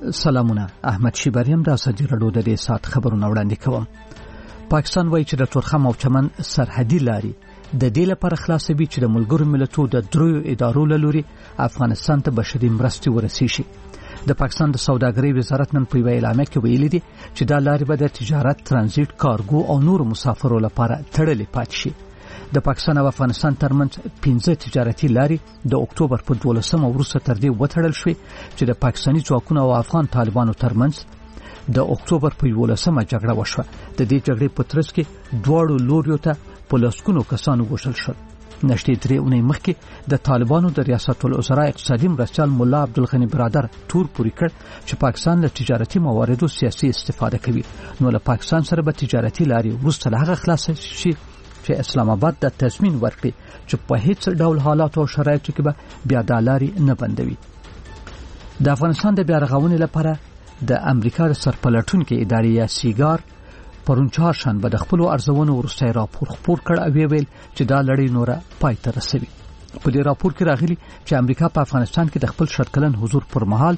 سلامونه، احمد شیبریم د ازادي راډیو د دې سات خبرونه وړاندې کوم. پاکستان وایي چې د تورخم او چمن سرحدي لارې د دې لپاره خلاصوي چې د ملګرو ملتونو د دریو ادارو له لوري افغانستان ته بشري مرستې ورسیږي. د پاکستان د سوداګرۍ وزارت نن په یوه اعلامیه کې ویلي دي چې دا لارې به د تجارت، ترانزیت، کارګو او نورو مسافرو لپاره تړلې پاتې شي. د پاکستان او افغانستان ترمنځ 15 تجارتي لارې د اکتوبر په 12 وروسته تر دې وتړل شوې چې د پاکستاني ځواکونو او افغان طالبانو ترمنځ د اکتوبر په 11 جګړه وشوه. د دې جګړې په ترڅ کې دواړو لوریو ته په لسګونو کسان وژل شول. نږدې 3 اونۍ مخکې د طالبانو د ریاست الوزرا اقتصادي مرستیال مولا عبدالغنی برادر تور پوری کړ چې پاکستان له تجارتي مواردو سیاسي استفاده کوي. نو له پاکستان سره به تجارتي لارې وروسته له هغه خلاص شي چې اسلام آباد د تضمین ورکړي چې په هیڅ ډول حالات او شرایطو کې به بیا د لارې نه بندوي. د افغانستان د بیا رغونې لپاره د امریکا د سرپلټونکو ادارې یا سیګار پرون چهارشنبه د خپل ارزونو وروسته راپور خپور کړ او ویل چې دا لړۍ نوره پای ته رسوي. په دې راپور کې راغلي چې امریکا په افغانستان کې د خپل شرکلن حضور پر مهال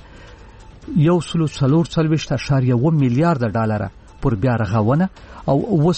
1.43 میلیارډ ډالر پر بیا رغونه او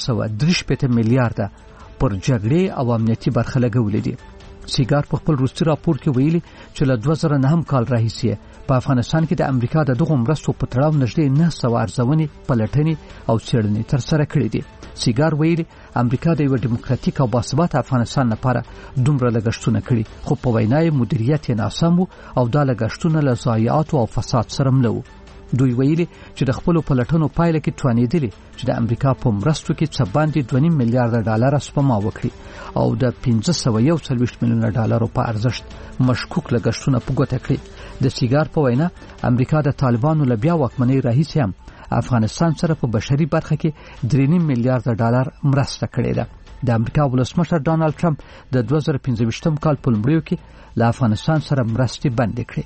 230 میلیارډ پر جګړې او امنیتي برخه لګولې دي. سیګار په خپل وروستي راپور کې ویلي چې له 2009 کال راهیسې په افغانستان کې د امریکا د دغو مرستو په تړاو نږدې 900 ارزونې، پلټنې او څېړنې ترسره کړې دي. سیګار ویلي امریکا د یو دیموکراتیک او باثباته افغانستان لپاره دومره لګښتونه کړي، خو په وینا یې مدیریت یې ناسم او دا لګښتونه له ضایعاتو او فساد سره مله وو. دوی ویلي چې د خپل پلټنو پایله کې توانیدلی چې د امریکا په مرستو کې څه باندې 2.5 میلیارډ ډالر سپما وکړي او د 541 میلیون ډالر په ارزښت مشکوک لګښتونه په ګوته کړي. د سیګار په وینا امریکا د طالبانو له بیا واکمنۍ راهیسې هم افغانستان سره په بشري برخه کې 3.5 میلیارډ ډالر مرسته کړې ده. د امریکا ولسمشر ډانلډ ټرمپ د 2015 کال په لومړیو کې له افغانستان سره مرستې بندې کړې.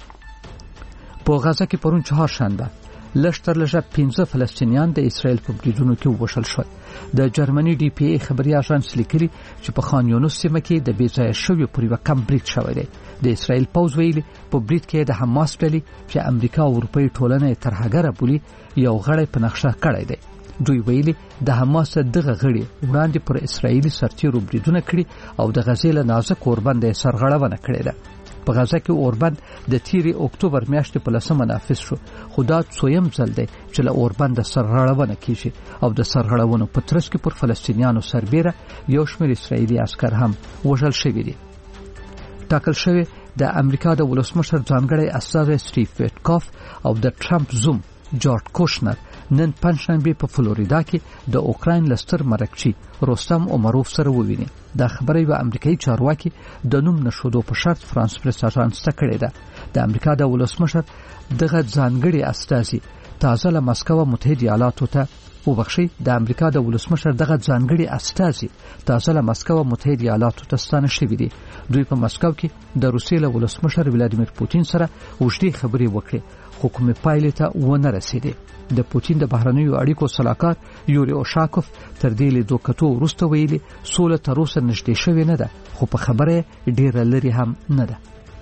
په غزه کې پرون چهارشنبه لږ 15 فلسطینیان د اسرائیل په بریدونو کې ووژل شول. د جرمني ډي پی ای خبري اژانس لیکلي چې په خان یونس سیمه کې د بې ځایه شویو پر یو کم برید شوی دی. د اسرائیل پوځ ویلي په برید کې د حماس ډلې چې امریکا او اروپایي ټولنه یې ترهګره بولي یو غړی په نقشه کړی دی. دوی ویلي د حماس دغه غړي وړاندې پر اسرائیلي سرتیرو بریدونه کړي او د غزې له نازک اوربند یې سرغړونه کړې ده. په غزه کې اوربند د تیری اکتوبر میاشتې په 10 نافذ شو، خو دا څویم ځل دی چې له اوربند سرغړونه کیږي او د سرغړونو په ترڅ کې پر فلسطینیانو سربېره یو شمېر اسرائیلي عسکر هم وژل شوي دي. ټاکل شوی د امریکا د ولسمشر ځانګړی استازی سټیو ویټکاف او د ټرمپ زوم جورج کوشنر نن پنځشنبه په فلوریدا کې د اوکراین لستر مرکچی رستم عمروف سره وویني. دا خبره یو امریکایي چارواکي د نوم نشودو په شرط فرانس پریس اژانس ته کړې ده. د امریکا د ولسمشر دغه ځانګړي استازي تازه له مسکو متحده ایالاتو ته وبخښي د امریکا د ولسمشر دغه ځانګړي استازي تازه له مسکو متحده ایالاتو ته ستانه شوي دي. دوی په مسکو کې د روسیې له ولسمشر ولادیمیر پوتین سره اوږدې خبرې وکړې، خو کومې پایلې ته ونه رسېدې. د پوتین د بهرنیو اړیکو صلاحکار یوري اوشاکوف تر دې لیدو کتو وروسته ویلي سوله تر اوسه نږدې شوې نه ده، خو په خبره ډېره لرې هم نه ده.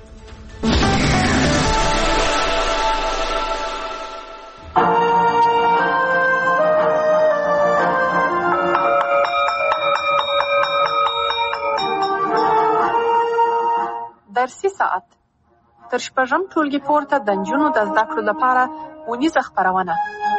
درسي ساعت تر شپږم ټولګي پورته د نجونو د زده کړو لپاره ونیزه خپرونه.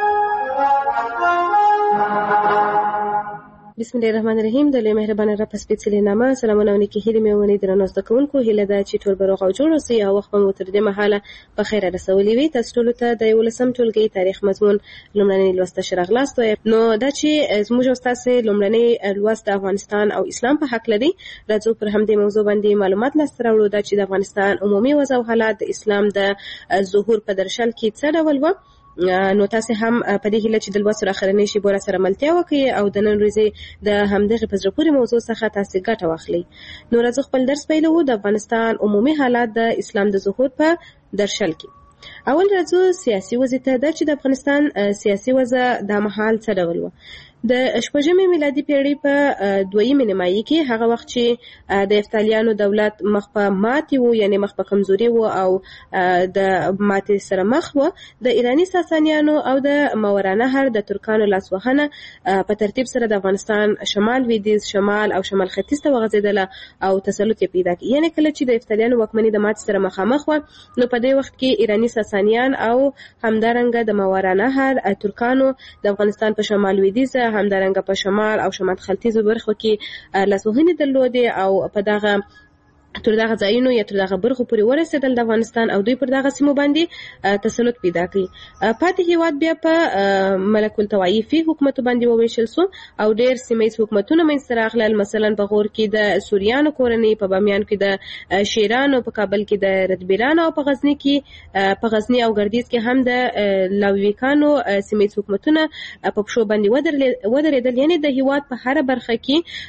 بسم الله الرحمن الرحیم. د لوی مهربانه رب سپېڅلې نامه سلامونه او نیکي هیلې مې ونې درنو زده کوونکو هیله ده چې ټول به روغ او جوړ اوسئ او وخت مو تر دې مهاله په خیر رسولي وي. تاسو ټولو ته د 11م ټولګي تاریخ مضمون لومړنی لوست ته راغلاست. نو دا چې زموږ استاد لومړنی لوست د افغانستان او اسلام په حق لري، راځو پر همدې موضوع باندې معلومات لاسته راوړو. دا چې د افغانستان عمومي وضع او حالات د اسلام د ظهور په درشل کې څه ډول و. نو تاسو هم په دې هیله چې د لوست اخرنۍ شی بوره سره ملتیا وکړي او د نن ورځې د همدغه په زړه پورې موضوع څخه تاسو ګټه واخلئ. نو راځو خپل درس پیلوو. د افغانستان عمومي حالات د اسلام د ظهور په درشل کې. اول راځو سیاسي وضع ته. دا چې د افغانستان سیاسي وضع د مهال څه ډول و. د شپږمې میلادي پیړۍ په دویمه نیمایي کې هغه وخت چې د یفتالیانو دولت مخ په ماتې و، یعنی مخ په کمزوري و او د ماتې سره مخ و، د ایرانی ساسانیانو او د ماورانهر د ترکانو لاسوهنه په ترتیب سره د افغانستان شمال لویدیځ، شمال او شمال ختیځ ته وغځېدله او تسلط یې پیدا کړ. یعنی کله چې د یفتالیانو واکمني د ماتې سره مخامخ و، نو په دې وخت کې ایرانی ساسانیان او همدارنګه د ماورانهر ترکانو د افغانستان په شمال لویدیځ، همدارنګه په شمال او شمال ختیځو برخو کې لاسوهنې درلودې او په دغه تر دغه ځایونو یا تر دغه برخو پورې ورسېدل د افغانستان او دوی پر دغه سیمو باندې تسلط پیدا کړي. پاتې هیواد بیا په ملک الطوایفي حکومت باندې وویشل سو او ډېر سیمه‌ییز حکومتونه منځته راغلل. مثلا په غور کې د سوریانو کورنۍ، په بامیان کې د شیرانو، په کابل کې د ردبیرانو او په غزني او ګردیز کې هم د لاویکانو سیمه‌ییز حکومتونه په پښو باندې ودرېدل. یعنی د هیواد په هر برخه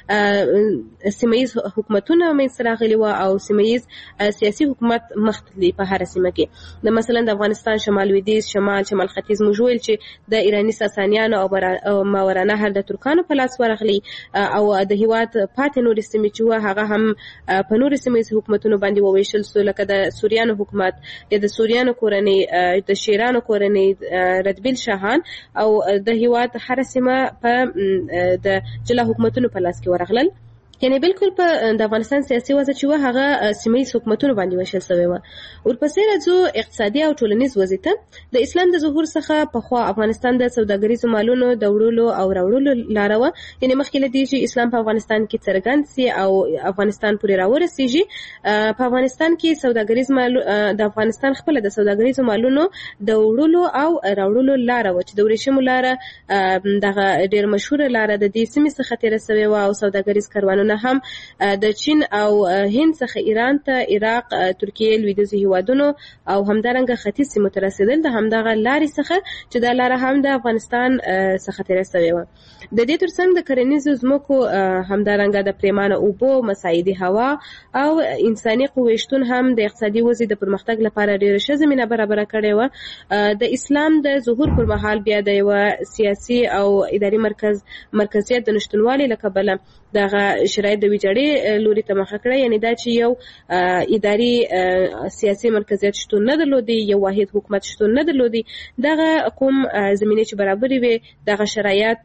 کې سیمه‌ییز حکومتونه منځته راغلي و او سیمه‌ییز سیاسي حکومت مختلف په هر سیمه کې. د مثلا د افغانستان شمال لویدیځ، شمال ختیځ موږ ویل چې د ایرانی ساسانیانو او ماورانهر د ترکانو په لاس ورغلي او د هیواد پاتې نورې سیمې چې و هغه هم په نورې سیمه‌ییز حکومتونو باندې وویشل سو، لکه د سوریانو حکومت یا د سوریانو کورنۍ، د شیرانو کورنۍ، ردبیل شاهان او د هیواد هر سیمه په د جلا حکومتونو په لاس کې ورغلل. یعنی بالکل په د افغانستان سیاسي وضع چې و هغه سیمه‌ییز حکومتونو باندې وشل شوی و. ورپسې راځو اقتصادي او ټولنیز وضع ته. د اسلام د ظهور څخه پخوا افغانستان د سوداګریزو مالونو د وړلو او راوړلو لاره وه. یعنی مخکې له دې چې اسلام په افغانستان کې څرګند سي او افغانستان پورې راورسیږي، په افغانستان کې سوداګریز د افغانستان خپل د سوداګریزو مالونو د وړلو او راوړلو لاره و چې د ورېښمو لاره دغه ډېر مشهوره لاره د دې سیمې څخه تېره سوې وه او سوداګریز کاروانونه هم د چین او هند څخه ایران ته، عراق، ترکیه، لویدیځو هیوادونو او همدارنګه ختیځ سیمو ته رسېدل د همدغه لارې څخه چې دا لاره هم د افغانستان څخه تېره سوې وه. د دې ترڅنګ د کرنیزو ځمکو، همدارنګه د پرېمانه اوبو، مساعدي هوا او انساني قوې شتون هم د اقتصادي وضع د پرمختګ لپاره ډېره ښه زمینه برابره کړې وه. د اسلام د ظهور پر مهال بیا د یوه سیاسي او اداري مرکزیت د نشتونوالي له کبله دغه شرایط د ویجاړۍ لوري ته مخه کړه. یعنی دا چې یو اداري سیاسي مرکزیت شتون نه درلودي، یو واحد حکومت شتون نه درلودي. دغه کوم زمینه چې برابرې وي دغه شرایط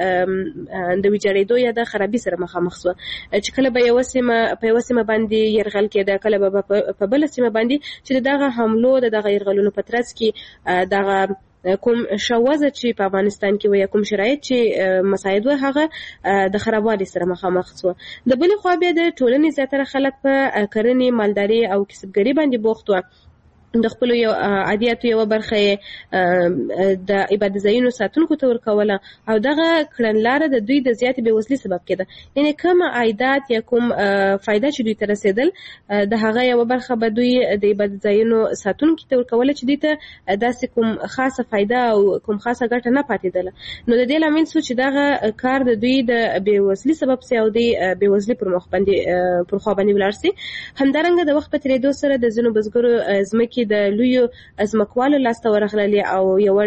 د ویجاړېدو یا د خرابي سره مخامخ شوه چې کله به یوه سیمه په یوه سیمه باندې یرغل کېده، کله به په بله سیمه باندې چې دغه حملو د دغه یرغلونو په ترڅ کې دغه کوم شوازه چې په افغانستان کې و یا کوم شرایط چې مساعد و هغه د خرابوالي سره مخامخ شو. د بلې خوا بیا د ټولنې زیاتره خلک په کرنې، مالداري او کسبګري باندې بوخت و. د خپل یو عادیاتو یو برخه د عبادت ځایونو ساتونکو ته ورکوله او دغه کړنلاره د دوی د زیاتې بېوزلۍ سبب کېده. یعنی کوم عایدات یا کوم فایده چې دوی ته رسېدل د هغه یو برخه به دوی د عبادت ځایونو ساتونکو ته ورکوله چې دوی ته داسې کوم خاصه فایده او کوم خاصه ګټه نه پاتېدله. نو د دې لامل شو چې دغه کار د دوی د بېوزلۍ سبب سي او د بېوزلۍ پر خوا باندې ولاړ سي. همدارنګه د وخت په تېرېدو سره د ځینو بزګرو ځمکې د لویو ځمکوالو لاسته ورغللې او یوې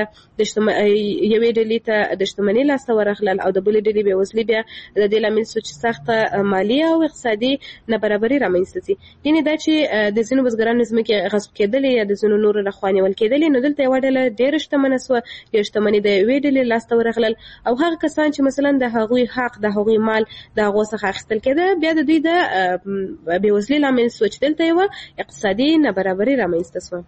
ډلې ته د شتمنۍ لاسته ورغلل او د بلې ډلې بېوزلي بیا د دې لامل شو چې سخته مالي او اقتصادي نابرابري رامنځته سي. یعنې دا چې د ځینو بزګرانو ځمکې غصب کېدلې یا د ځینو نورو لخوا نیول کېدلې، نو دلته یوه ډله ډېره شتمنه سوه، یا شتمني د یوې ډلې لاسته ورغلل او هغه کسان چې مثلا د هغوی حق، د هغوی مال د هغو څخه اخیستل کېده، بیا د دوی د بېوزلۍ لامل شو چې دلته یوه اقتصادي نابرابري رامنځته سوه.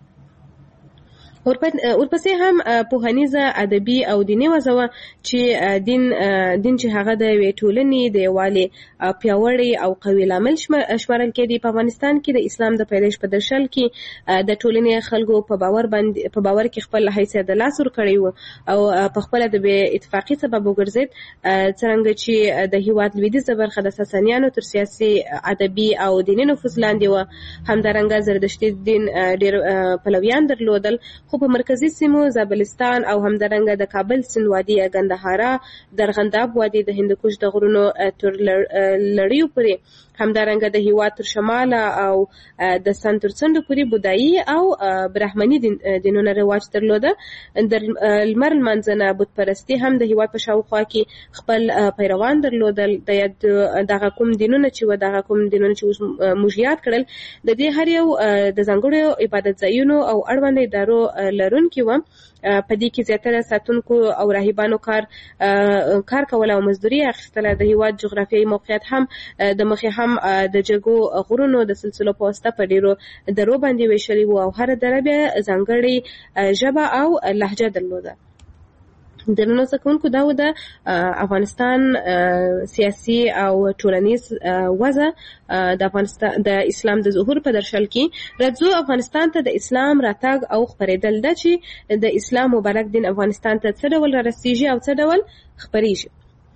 ورپسې هم پوهنیزه، ادبي او دیني وضع وه چې دین چې هغه د یوې ټولنې د یووالي پیاوړی او قوي لامل شمارل کېدی. په افغانستان کې د اسلام د پیدایش په درشل کې د ټولنې خلکو په باور کې خپل حیثیت د لاس ورکړی و او په خپله د بې اتفاقي سبب وګرځېد. څرنګه چې د هیواد لویدیځه برخه د ساسانیانو تر سیاسي، ادبي او دیني نفوذ لاندې وه. همدارنګه زردشتي دین ډېر پلویان درلودل، خو خو په مرکزی سیمو زابلستان او همدارنګه د کابل سیند وادي ګندهارا درغنداب وادي د هندوکش د غرونو تر لړیو پورې همدارنګه د هیواد تر شمال او د سنتر څنډو پورې بودایي او برهمني دینونو رواج درلوده. د لمر لمانځنه بت پرستی هم د هیواد په شاوخوا کې خپل پیروان درلودل. د دغه کوم دینونه چې موږ یاد کړل د دې هر یو د ځانګړو عبادت ځایونو او اړوند ادارو لرونکي و. په دې کې زیاتره ساتونکو او راهبانو کار کول او مزدوري اخیستله. د هیواد جغرافیایي موقعیت هم د مخې هم د جګو غرونو د سلسلو په واسطه په ډیرو درو باندې ویشلي وو او هر دره بیا ځانګړې ژبه او لهجه درلوده. د نن څخه دا و د افغانستان سیاسي او ټولنیز وضع د افغانستان د اسلام د ظهور په درشل کې راځو افغانستان ته د اسلام راتګ او خپرېدل د چې د اسلام مبارک دین افغانستان ته څه ډول رسیږي او څه ډول خپرېږي.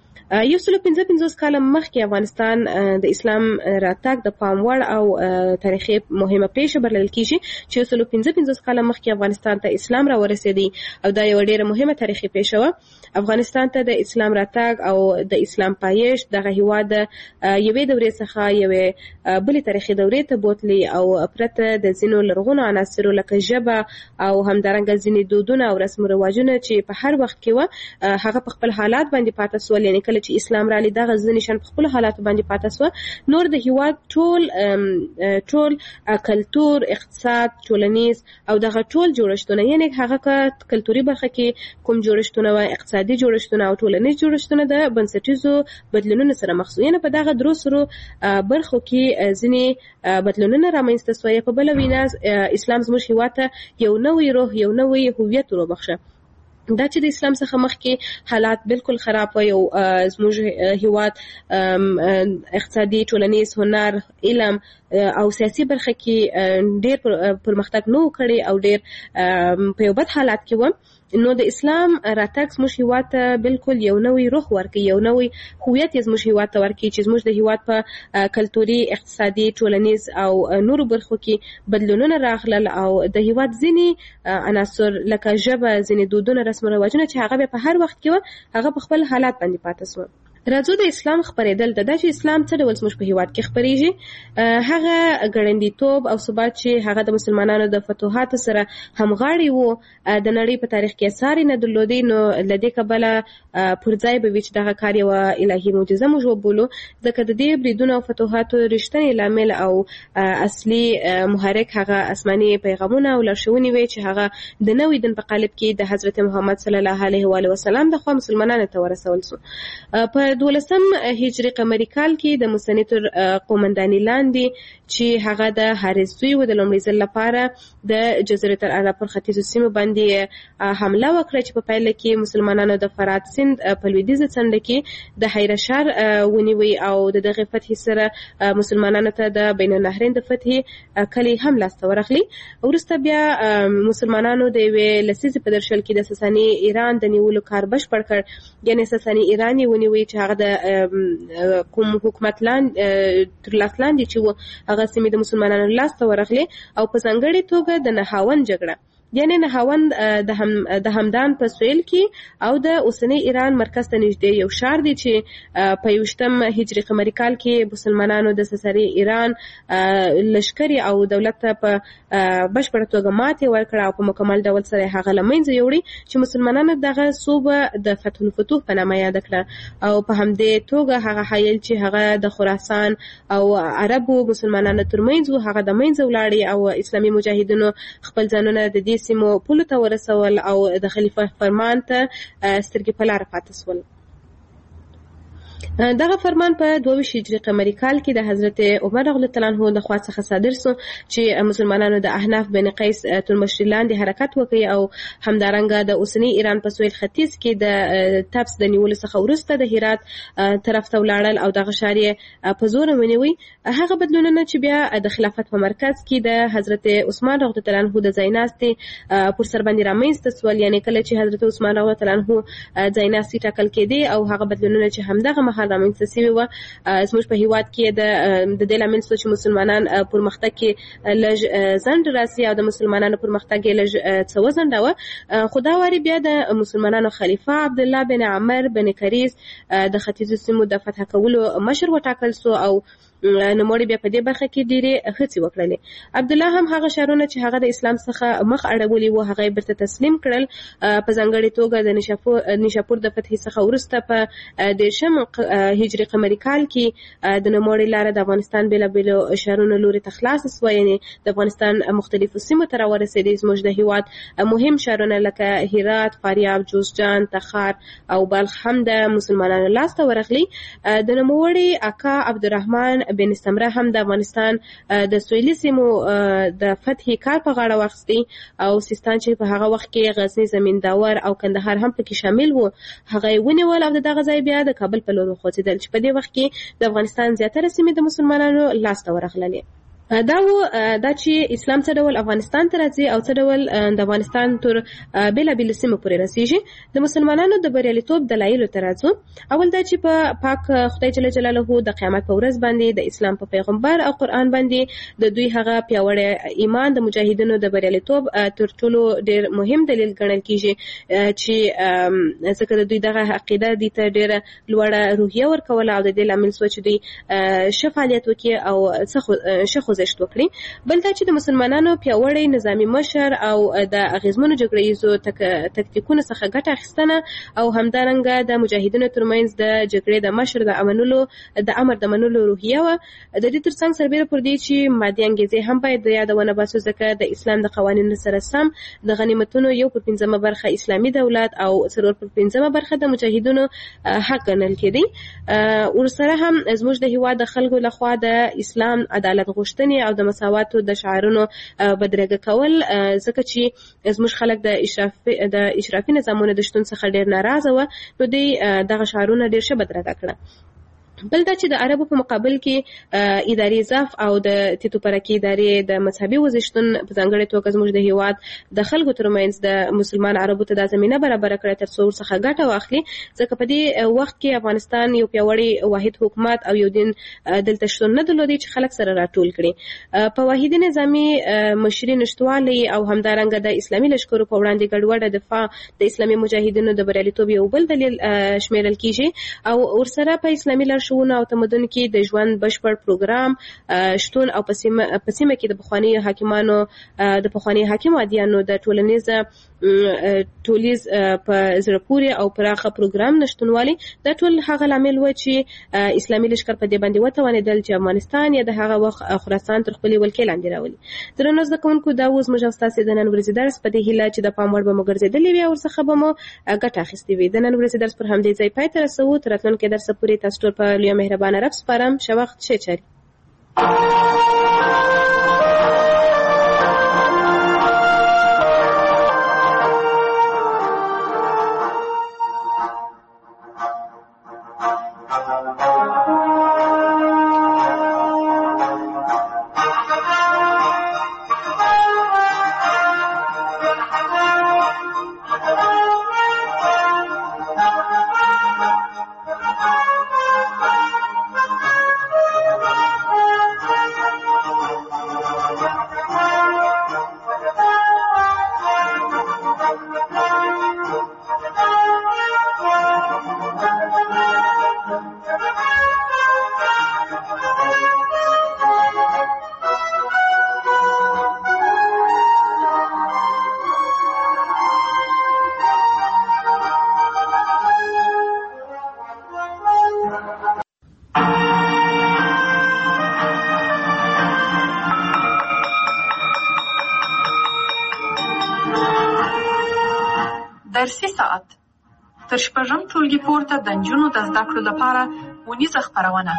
155 کاله مخکې افغانستان د اسلام راتګ د پام وړ او تاریخي مهمه پیښه بلل کیږي چې 155 کاله مخکې افغانستان ته اسلام را ورسېدی او دا یو ډېره مهمه تاریخي پیښه و. افغانستان ته د اسلام راتګ او د اسلام پایښت دغه هیواد یوې دورې څخه یوې بلې تاریخي دورې ته بوتلی او پرته د ځینو لرغونو عناصرو لکه ژبه او همدارنګه ځینې دودونه او رسم و رواجونه چې په هر وخت کې و هغه په خپل حالات باندې پاتې سول. یعنې کله چې اسلام را لید دغه ځینې شان په خپل حالات باندې پاتې سو. نور د هیواد ټول کلتور اقتصاد ټولنیز او دغه ټول جوړښتونه یعنی هغه کلتوري برخه کې کوم جوړښتونه و اقتصادي جوړښتونه او ټولنیز جوړښتونه د بنسټیزو بدلونونو سره مخ شو. یعنی په دغه درو سرو برخو کې ځینې بدلونونه رامنځته شوي. په بل وینا اسلام زموږ هیواد ته یو نوې روح یو نوې هویت وروبخښه. دا چې د اسلام څخه مخکې حالات بالکل خراب و. یو زموږ هیواد اقتصادي ټولنیز هنر علم او سیاسي برخه کې ډېر پرمختګ نه کړی او ډېر په یو بد حالات کې و. نو د اسلام راتګ زموږ هیواد ته بالکل یو نوې روح ورکړي یو نوې هویت زموږ هیواد ته ورکړي چې زموږ د هیواد په کلتوري اقتصادي ټولنیز او نورو برخو کې بدلونونه راغلل او د هیواد ځینې عناصر لکه ژبه ځینې دودونه رسم و رواجونه چې هغه په هر وخت کې هغه په خپل حالات باندې پاتې شو. راځو د اسلام خپرېدل د چې اسلام څه ډول زموږ په هیواد کې خپرېږي. هغه ګړندیتوب او ثبات چې هغه د مسلمانانو د فتوحاتو سره همغاړي وو د نړۍ په تاریخ کې اثر نه درلودي. نو لدې کبله پر ځای به وي چې دغه کار یو الهي معجزه موږ وبولو ځکه د دې بریدونو او فتوحاتو رښتینی لامل او اصلي محرک هغه آسماني پیغامونه او لارښوونې وي چې هغه د نوې دین په قالب کې د حضرت محمد صلی الله علیه و آله وسلم د خوا مسلمانانو ته ورسول شو. په 12 هجری قمری کال کې د موسنی تر قومنداني لاندې چې هغه د حارث زوی و د لومړي ځل لپاره د جزیره العرب پر ختیځو سیمو باندې حمله وکړه چې په پیل کې مسلمانانو د فرات سیند په لویدیځه څنډه کې د حیرشار ونیوي او دغه فتح سره مسلمانانو ته د بین النهرین د فتح کلی هم لاسته ورغلی. وروسته بیا مسلمانانو د یوې لسیزې په درشل کې د ساساني ایران د نیولو کار بشپړ کړ. یعنی ساساني ایران یې ونیوي چې هغه د کوم حکومت تر لاس لاندې چې هغه سیمې د مسلمانانو لاسته ورغلي او په ځانګړې توګه د نهاوند جګړه یعنی نهاوند د همدان په سویل کې او د اوسنی ایران مرکز ته نږدې یو شهر دی چې په 21 هجری قمری کال کې مسلمانانو د ساساني ایران لشکري او دولت ته په بشپړه توګه ماتې ورکړه او په مکمل ډول سره هغه لمنځه یوړي چې مسلمانانو دغه صوبه د فتح الفتوح په نامه یاد کړه او په همدې توګه هغه حایل چې هغه د خراسان او عربو مسلمانانو ترمنځ هغه د منځ ولاړی او اسلامي مجاهدینو خپل ځانونه د دې سیمو پولو ته ورسول او د خلیفه فرمان ته سترګې په لاره پاتې سول. دغه فرمان په 22 هجری قمری کال کې د حضرت عمر رضی الله عنه د خوا څخه صادر شو چې مسلمانانو د احناف بن قیس تلمشری لاندې حرکت وکړي او همدارنګه د اوسنی ایران په سویل ختیځ کې د تبس د نیولو څخه وروسته د هرات طرف ته ولاړل او دغه شارې په زور ونیوي. هغه بدلونونه چې بیا د خلافت په مرکز کې د حضرت عثمان رضی الله عنه د ځایناستي پر سر باندې رامنځته سول. یعنی کله چې حضرت عثمان رضی الله عنه ځایناستي ټاکل کېدی او هغه بدلونونه چې همدغه مهال رامنځته شوې وه. زموږ په هیواد کې د دې لامل څه چې مسلمانان پرمختګ کې لږ ځنډ راسي او د مسلمانانو پرمختګ یې لږ څه وځنډاوه. خو دا واري بیا د مسلمانانو خلیفه عبدالله بن عمر بن کریز د ختیځو سیمو د فتح کولو مشر وټاکل سو او نوموړي بیا په دې برخه کې ډېرې هڅې وکړلې. عبدالله هم هغه ښارونه چې هغه د اسلام څخه مخ اړولي وو هغه یې بیرته تسلیم کړل. په ځانګړې توګه د نیشاپور د فتحې څخه وروسته په 10 هجري قمري کال کې د نوموړي لاره د افغانستان بېلابېلو ښارونو لوري ته خلاصه سوه، یعنې د افغانستان مختلفو سیمو ته راورسېدې. زموږ د هېواد مهم ښارونه لکه هرات، فاریاب، جوزجان، تخار او بلخ هم د مسلمانانو لاسته ورغلي. د نوموړي اکا عبدالرحمن بن سمره هم د افغانستان د سویلي سیمو د فتحې کار په غاړه واخیستی او سیستان چې په هغه وخت کې غزني، زمینداور او کندهار هم پکې شامل وو هغه یې ونیول او د دغه ځای بیا د کابل په لور وخوځېدل چې په دې وخت کې د افغانستان زیاتره سیمې د مسلمانانو لاسته ورغللې. دا چې اسلام څه ډول افغانستان ته راځي او څه ډول د افغانستان تر بېلابېلو سیمو پورې رسیږي. د مسلمانانو د بریالیتوب دلایلو ته راځو. اول دا چې په پاک خدای جل جلاله د قیامت په ورځ باندې د اسلام په پیغمبر او قرآن باندې د دوی هغه پیاوړی ایمان د مجاهدینو د بریالیتوب تر ټولو ډېر مهم دلیل ګڼل کېږي چې ځکه د دوی دغه عقیده دې ته ډېره لوړه روحیه ورکوله او د دې لامل شوه چې دوی ښه فعالیت وکړي او ښه خوځښت وکړي. بل دا چې د مسلمانانو پیاوړی نظامي مشر او د اغیزمنو جګړه ییزو تکتیکونو څخه ګټه اخیستنه او همدارنګه د مجاهدینو ترمنځ د جګړې د مشر د امر د منلو روحیه وه. د دې ترڅنګ سربیره پر دې چې مادي انګیزې هم باید د یادونه باسو ځکه د اسلام د قوانینو سره سم د غنیمتونو 1/5 برخه اسلامي دولت او 4/5 برخه د مجاهدینو حق ګڼل کېدی. ورسره هم زموږ د هېواد د خلکو لخوا د اسلام عدالت غوښتنې او د مساواتو د شعارونو بدرګه کول ځکه چې زموږ خلک د اشرافي نظامونو د شتون څخه ډېر ناراضه وه نو دوی دغه شعارونه ډېر ښه بدرګه کړه. بل دا چې د عربو په مقابل کې اداري ضعف او د تیتو پرکې ادارې د مذهبي وزشتون په ځانګړې توګه زموږ د هېواد د خلکو ترمنځ د مسلمان عربو ته دا زمینه برابره کړه تر څو ورڅخه ګټه واخلي ځکه په دې وخت کې افغانستان یو پیاوړی واحد حکومت او یو دین دلته شتون نه درلودی چې خلک سره راټول کړي. په واحدي نظامي مشري نشتوالي او همدارنګه د اسلامي لښکرو په وړاندې ګډوډه دفاع د اسلامي مجاهدینو د بریالیتوب یو بل دلیل شمیرل کیږي او ورسره په اسلامي لارښوونو او تمدن کې د ژوند بشپړ پروګرام شتون او په سیمه کې د پخواني حاکمانو د پخواني حاکم عادیانو د ټولیز په زړه پورې او پراخه پروګرام نشتونوالي دا ټول هغه لامل و چې اسلامي لښکر په دې باندې وتوانېدل چې افغانستان یا د هغه وخت خراسان تر خپلې ولکې لاندې راولي. درنو زده کوونکو دا اوس موږ ستاسو د نن ورځې درس په دې هیله چې د پام وړ به مو ګرځېدلې وي او ورڅخه به مو ګټه اخیستې وي. د نن ورځې درس پر همدې ځای پای ته رسوو. تر راتلونکي درس پورې تاسو ټول په لویه مهربانه رب سپارم. ښه وخت، ښه چارې. درسي ساعت تر شپږم ټولګي پورته د نجونو د زده کړو لپاره ونیزه خپرونه.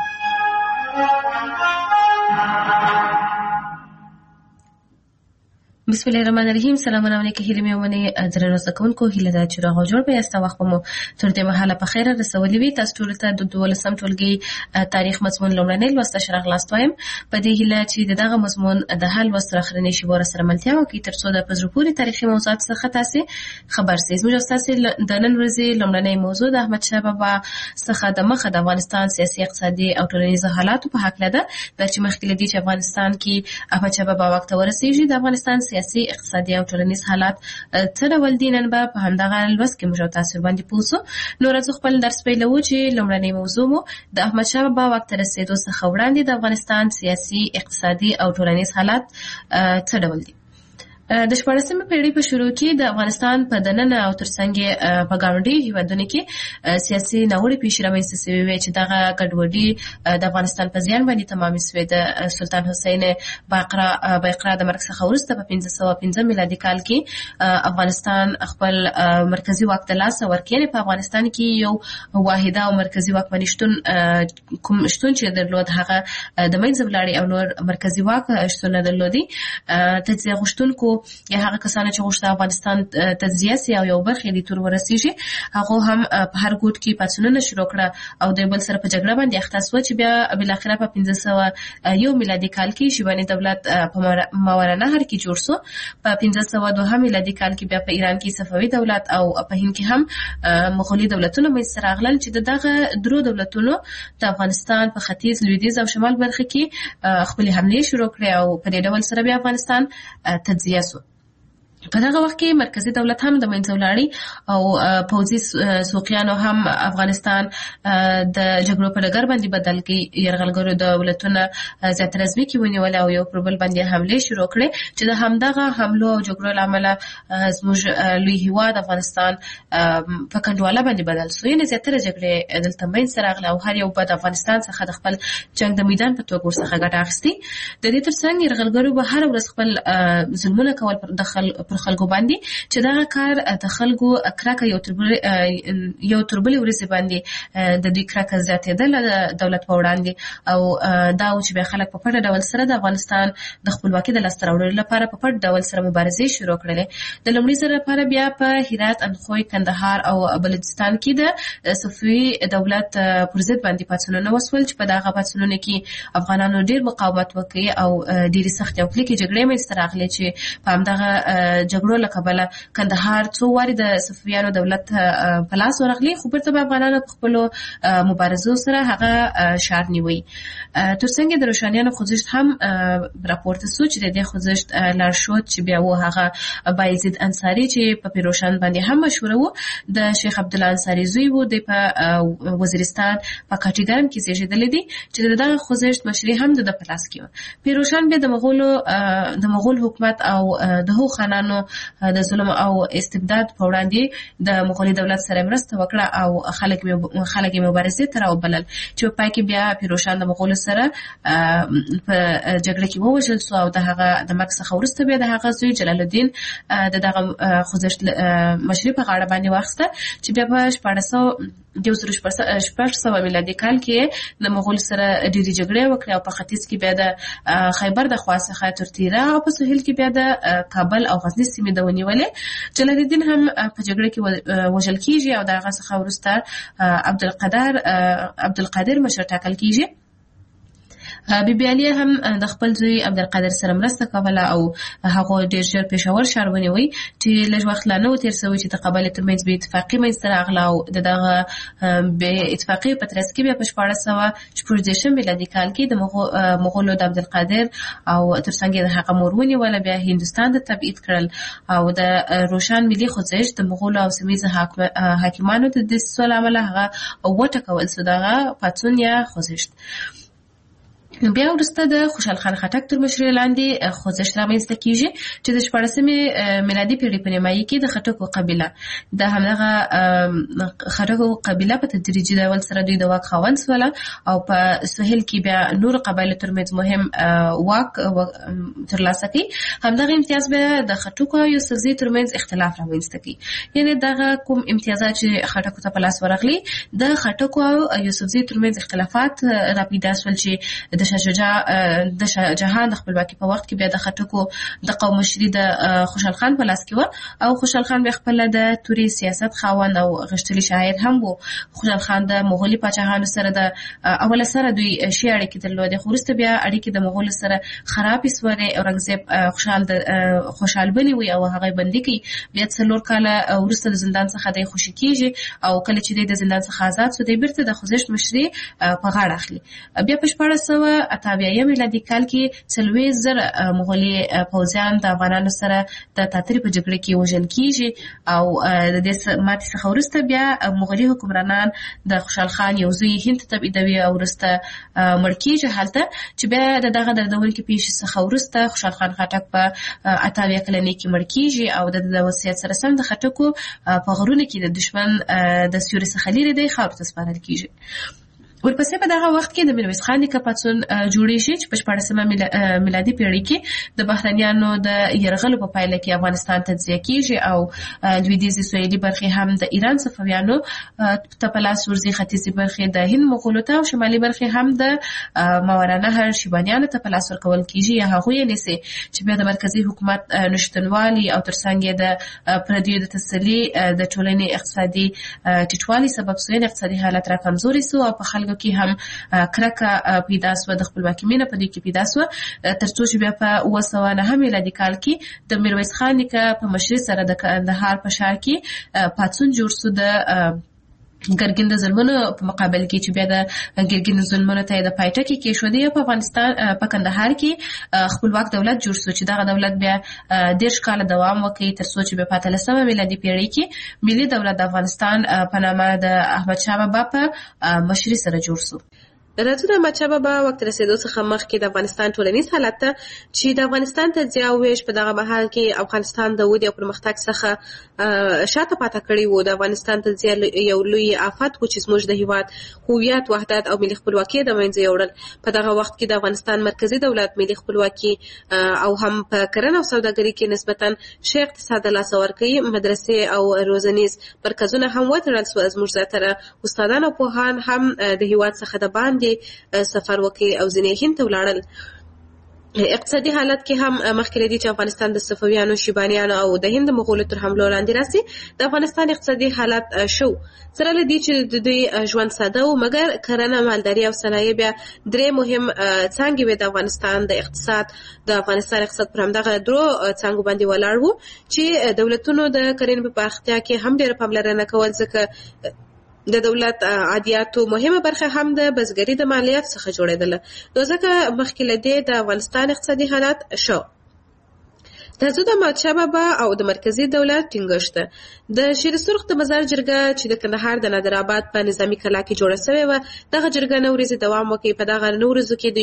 بسم الله الرحمن الرحیم. سلامونه علیکم هیله مې ونه درنو زکونکو هیله دا چې راغو جوړ به است وخت مو تر دې مهاله په خیره رسولې وي. تاسو ټول ته د 12 ټولګي تاریخ مضمون لومړنۍ لوسته شرح لاستوایم. په دې هیله چې دغه مضمون د حل وسره خرنې شي ور سره ملتیا وکړي تر څو د پزروپوري تاریخي موضوعات څخه تاسو خبر سئ. موږ تاسو د نن ورځې لومړنۍ موضوع د احمد شاه بابا څخه د مخه د افغانستان سیاسي اقتصادي او ټولنیز حالات په حق لده چې مخکې لدی چې افغانستان کې احمد شاه بابا وخت ورسېږي د افغانستان سیاسي اقتصادي او ټولنیز حالات څه ډول دي نن به په همدغه لوست کې موږ تاسو باندې پوښتنه نو راځو خپل درس پیلوو چې لومړنۍ موضوع مو د احمد شاه بابا وخت رسیدو څخه وړاندې د افغانستان سیاسي اقتصادي او ټولنیز حالات څه ډول دي. د 14مې پیړۍ په شروع کې د افغانستان په دننه او ترڅنګ په ګاونډي هیوادونو کې سیاسي ناوړه پیښې رامنځته شوې وې چې دغه ګډوډي د افغانستان په زیان باندې تمام شوې. د سلطان حسین باقرا د مرګ څخه وروسته په 1515 میلادي کال کې افغانستان خپل مرکزی واک ته لاس ورکړ. په افغانستان کې یو واحده او مرکزی واکمني شتون چې درلود هغه د منځ ولاړې او نور مرکزی واک شتون درلودي. تجزیه غوښتونکو یا هغه کسان چې غوښتل افغانستان تجزیه سي او یو برخه د تور ورسیږي هغه هم په هر ګوټ کې پاتونونه شروع کړه او د بل سره په جګړه باندې اخته شو چې بیا بل اخره په 1501 میلادي کال کې شیباني دولت په ماوراءالنهر کې جوړ شو. په 1502 میلادي کال کې بیا په ایران کې صفوي دولت او په هند کې هم مغولي دولتونه منځته راغلل چې دغه درو دولتونو د افغانستان په ختیځ لویدیځ او شمال برخه کې خپل حمله شروع کړې او په دې ډول سره بیا افغانستان تجزیه شو. په دغه وخت کې مرکزی دولت هم د منځه ولاړی او پوځي سوقیانو هم افغانستان د جګړو په ډګر باندې بدل کړي. یرغلګرو دولتونه زیات رسمي کې ونیول او یو پر بل باندې حمله شروع کړې چې د همدغه حملو او جګړو لامل زموږ لوی هیواد افغانستان په کنډواله باندې بدل شو. یعنې زیاتره جګړې دلته منځته راغلې او هر یو د افغانستان څخه د خپل جنگ د میدان په توګه ورڅخه ګټه اخیستې. د دې ترڅنګ یرغلګرو به هر ورځ خپل ظلمونه کول پر خلکو باندې چې دا کار د خلکو کرکه یو تربلي ورسې باندې د دې کرکه زیاتېدل د دولت په وړاندې او دا چې به خلک په پټه ډول سره د افغانستان د خپلواکۍ د لاسته راوړلو لپاره په پټ ډول سره مبارزې شروع کړلې. د لومړي ځل لپاره بیا په هرات، اندخوی، کندهار او بلوچستان کې د صفوي دولت پر ضد باندې پاڅونونه وشول چې په دغه پاڅونونو کې افغانانو ډېر مقاومت وکړ او ډېرې سختې او کلکې جګړې منځته راغلې چې په همدغه جګړو له کبله کندهار څو وارې د صفویانو دولت په لاس ورغلی خو بیرته به افغانانو په خپلو مبارزو سره هغه ښار نیوی. ترڅنګ د روښانیانو خوځښت هم راپورته سو چې د دې خوځښت لارښود چې بیا و هغه بایزید انصاري چې په پیروشان باندې هم مشهور و د شیخ عبدالله انصاري زوی و د په وزیرستان په کاټیګرام کې زیږیدلی دی چې دغه خوځښت مشري هم د په لاس کې و. پیروشان بیا د مغول حکومت او د هغو خانانو د ظلم او استبداد په وړاندې د مغولي دولت سره مرسته وکړه او خلک مبارزې ته راوبلل چې په پای کې بیا پیروشان د مغولو سره په جګړه کې ووژل شو او د هغه د مرګ څخه وروسته بیا د هغه زوی جلال الدین د دغه خوځښت مشري په غاړه باندې واخیسته چې بیا په 1400 میلادي کال کې د مغول سره ډېرې جګړې وکړې او په ختیځ کې بیا د خیبر د خوا څخه تر تیرا او په سهیل کې بیا د کابل او غزنی سیمې د ونیولې. جلال الدین هم په جګړه کې وژل کیږي او د هغه څخه وروسته عبدالقادر مشر ټاکل کیږي. بیبي علي هم د خپل زوی عبدالقادر سره مرسته کوله او هغه ډېر ژر پېښور ښار ونیوی چې لږ وخت لا نه و تېر شوی چې د قبایلو ترمنځ بې اتفاقي منځته راغله او د دغه بې اتفاقۍ په ترڅ کې بیا په 1414 میلادي کال کې د مغولو د عبدالقادر او ترڅنګ د هغه مور ونیوله بیا هندوستان ته تبعید کړل او د روشن ملي خوځښت د مغولو او سیمهییزو حاکمانو د دسیسو له امله هغه وټکول شو دغه پاڅون یا خوځښت. بیا وروسته د خوشحال خان خټک تر مشرۍ لاندې خوځښت رامنځته کیږي چې د 14مې میلادي پیړۍ په نیمایي کې د خټکو قبیله د همدغه خټکو قبیله په تدریجي ډول سره دوی د واک خاوند شول او په سهیل کې بیا نور قبایلو ترمنځ مهم واک ترلاسه کړي. همدغه امتیاز به د خټکو او یوسفزي ترمنځ اختلاف رامنځته کړي. یعنې دغه کوم امتیازات چې خټکو ته په لاس ورغلي د خټکو او یوسفزي ترمنځ اختلافات را پیدا شول چې د شاهجهان د خپلواکي په وخت کې بیا د خټکو د قوم مشري د خوشحال خان په لاس کې و او خوشحال خان بیا خپل د توري سیاست خاوند او غښتلي شاعر هم و. خوشحال خان د مغولي پاچاهانو سره د اوله سره دوی شي اړیکې درلودې، خو وروسته بیا اړیکې د مغولو سره خرابې سوې. اورنګزیب خوشحال بني وي او هغه بندي کوي. بیا 4 کاله وروسته د زندان څخه د خوشي کیږي او کله چې د زندان څخه آزاد شو دی بیرته د خوځښت مشري په غاړه اخلي. بیا په 1488 میلادي کال کې 40,000 مغولي پوځیان د افغانانو سره د تاترې په جګړه کې وژل کیږي او د دې ماتې څخه وروسته بیا مغولي حکمرانان د خوشحال خان یو زوی هند ته تبعیدوي او وروسته مړ کیږي. هلته چې بیا دغه دردونکې پیښې څخه وروسته خوشحال خان خټک په 88 کلنۍ کې مړ کیږي او د وصیت سره سم د خټکو په غرونو کې د دشمن د سیوري څخه لرې دی خاورو ته سپارل کیږي. ورپسې په دغه وخت کې د میرویس خان نیکه پاڅون جوړیږي چې په 14مه میلادي پیړۍ کې د بهرنیانو د یرغلو په پایله کې افغانستان تجزیه کیږي او لویدیځي سویلي برخې هم د ایران صفویانو ته په لاس ورځي، ختیځي برخې د هند مغولو ته او شمالي برخې هم د ماورانهر شیبانیانو ته په لاس ورکول کیږي. هغوی یې نیسي چې بیا د مرکزي حکومت نشتونوالي او ترڅنګ یې د پردیو د تسلي د ټولنې اقتصادي ټیټوالي سبب سوی اقتصادي حالت را کمزوري سو او په خلکو کې هم کرکه پیدا سوه، د خپلواکۍ مینه په دوی کې پیدا سوه، ترڅو چې بیا په 1909 میلادي کال کې د میرویس خان نیکه په مشرۍ سره د کندهار په ښار کې پاڅون جوړ سو د ګرګین د ظلمونو په مقابل کې چې بیا د ګرګین ظلمونو ته د پایټه کې کېښودي. په افغانستان په کندهار کې خپلواک دولت جوړ شو چې دغه دولت بیا 10 کاله دوام وکړي ترڅو چې بیا په 13مه میلادي پیړۍ کې ملي دولت د افغانستان په نامه د احمدشاه بابا په مشرۍ سره جوړ شو. راځو د احمدشاه بابا وخت رسیدو څخه مخکې د افغانستان ټولنیز حالت ته چې د افغانستان تجزیه او ویش په دغه مهال کې افغانستان د ودې او پرمختګ څخه شاته پاتې کړی و. د افغانستان تجزیه یو لوی آفت و چې زموږ د هیواد هویت، وحدت او ملي خپلواکي د منځه یوړل. په دغه وخت کې د افغانستان مرکزی دولت ملي خپلواکي او هم په کرنه او سوداګرۍ کې نسبتاً ښه اقتصاد له لاسه ورکړي. مدرسې او روزنیز مرکزونه هم وتړل سول. زموږ زیاتره استادان او پوهان هم د هیواد څخه د باندې سفر وکړي او ځینې هند ته ولاړل. اقتصادي حالت کې هم مخکې لري چې افغانستان د صفویانو، شیبانیانو او د هند مغولو تر حملو لاندې راسي. د افغانستان اقتصادي حالت شو سره لدی چې د دوی ژوند ساده و، مګر کرنه، مالداري او صنایع بیا 3 مهم څانګې وې د افغانستان د اقتصاد. د افغانستان اقتصاد پر همدغه 3 څانګو باندې ولاړ و چې دولتونو د کرنې په پراختیا کې هم ډېره پاملرنه کول، ځکه د دولت عادیاتو مهمه برخه هم د بزګرۍ د مالیات څخه جوړېدله. نو ځکه مخکې له دې د افغانستان اقتصادي حالت شو. راځو د احمدشاه بابا او د مرکزی دولت ټینګښت. د شیر سرخ د مزار جرګه چې د کندهار د نادر آباد په نظامی کلا کې جوړه شوې و، دغه جرګه نو ورځې دوام وکړي. په دغه نو ورځو کې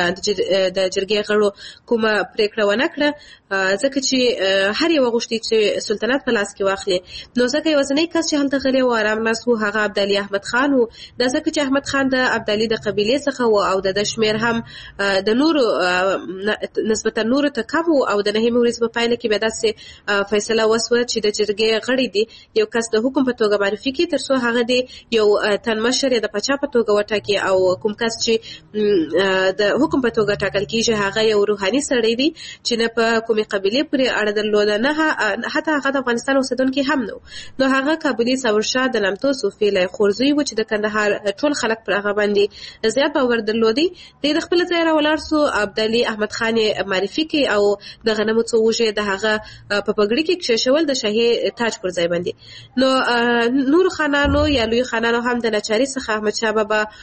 د جرګې غړو کومه پریکړه ونه کړه، ځکه چې هر یو غوښتي چې سلطنت په لاس کې واخلي. نو ځکه یوازینی کس چې هلته غلی و آرام ناست و هغه عبدالي احمد خان و. دا ځکه چې احمد خان د عبدالي د قبیلې څخه و او د شمیر هم د نورو نسبتا نورو ته کم و او د نهمې ورځې په پایله کې بیا داسې فیصله وسوه چې د جرګې غړي دي یو کس د حکم په توګه معرفي کړي ترڅو هغه دی یو تن مشر د پاچا په توګه وټاکي او کوم کس چې د حکم په توګه ټاکل کیږي هغه یو روحاني سړی دی چې نه په کومې قبیلې پورې اړه درلوده، نه حتی هغه د افغانستان اوسیدونکی هم نو هغه قابلي صبرشاه د نامتو صوفي له خورزوی و چې د کندهار ټول خلک پر هغه باندې زیات باور درلودي. د خپل ځای را ولاړ سو، عبدالي احمد خان معرفي کړي او د غنمو څو وژې د هغه په پګړۍ کې کښېښول د شاهي تاج پر ځای باندې. نو نور خانانو یا لوی خانانو هم د ناچارۍ څخه احمدشاه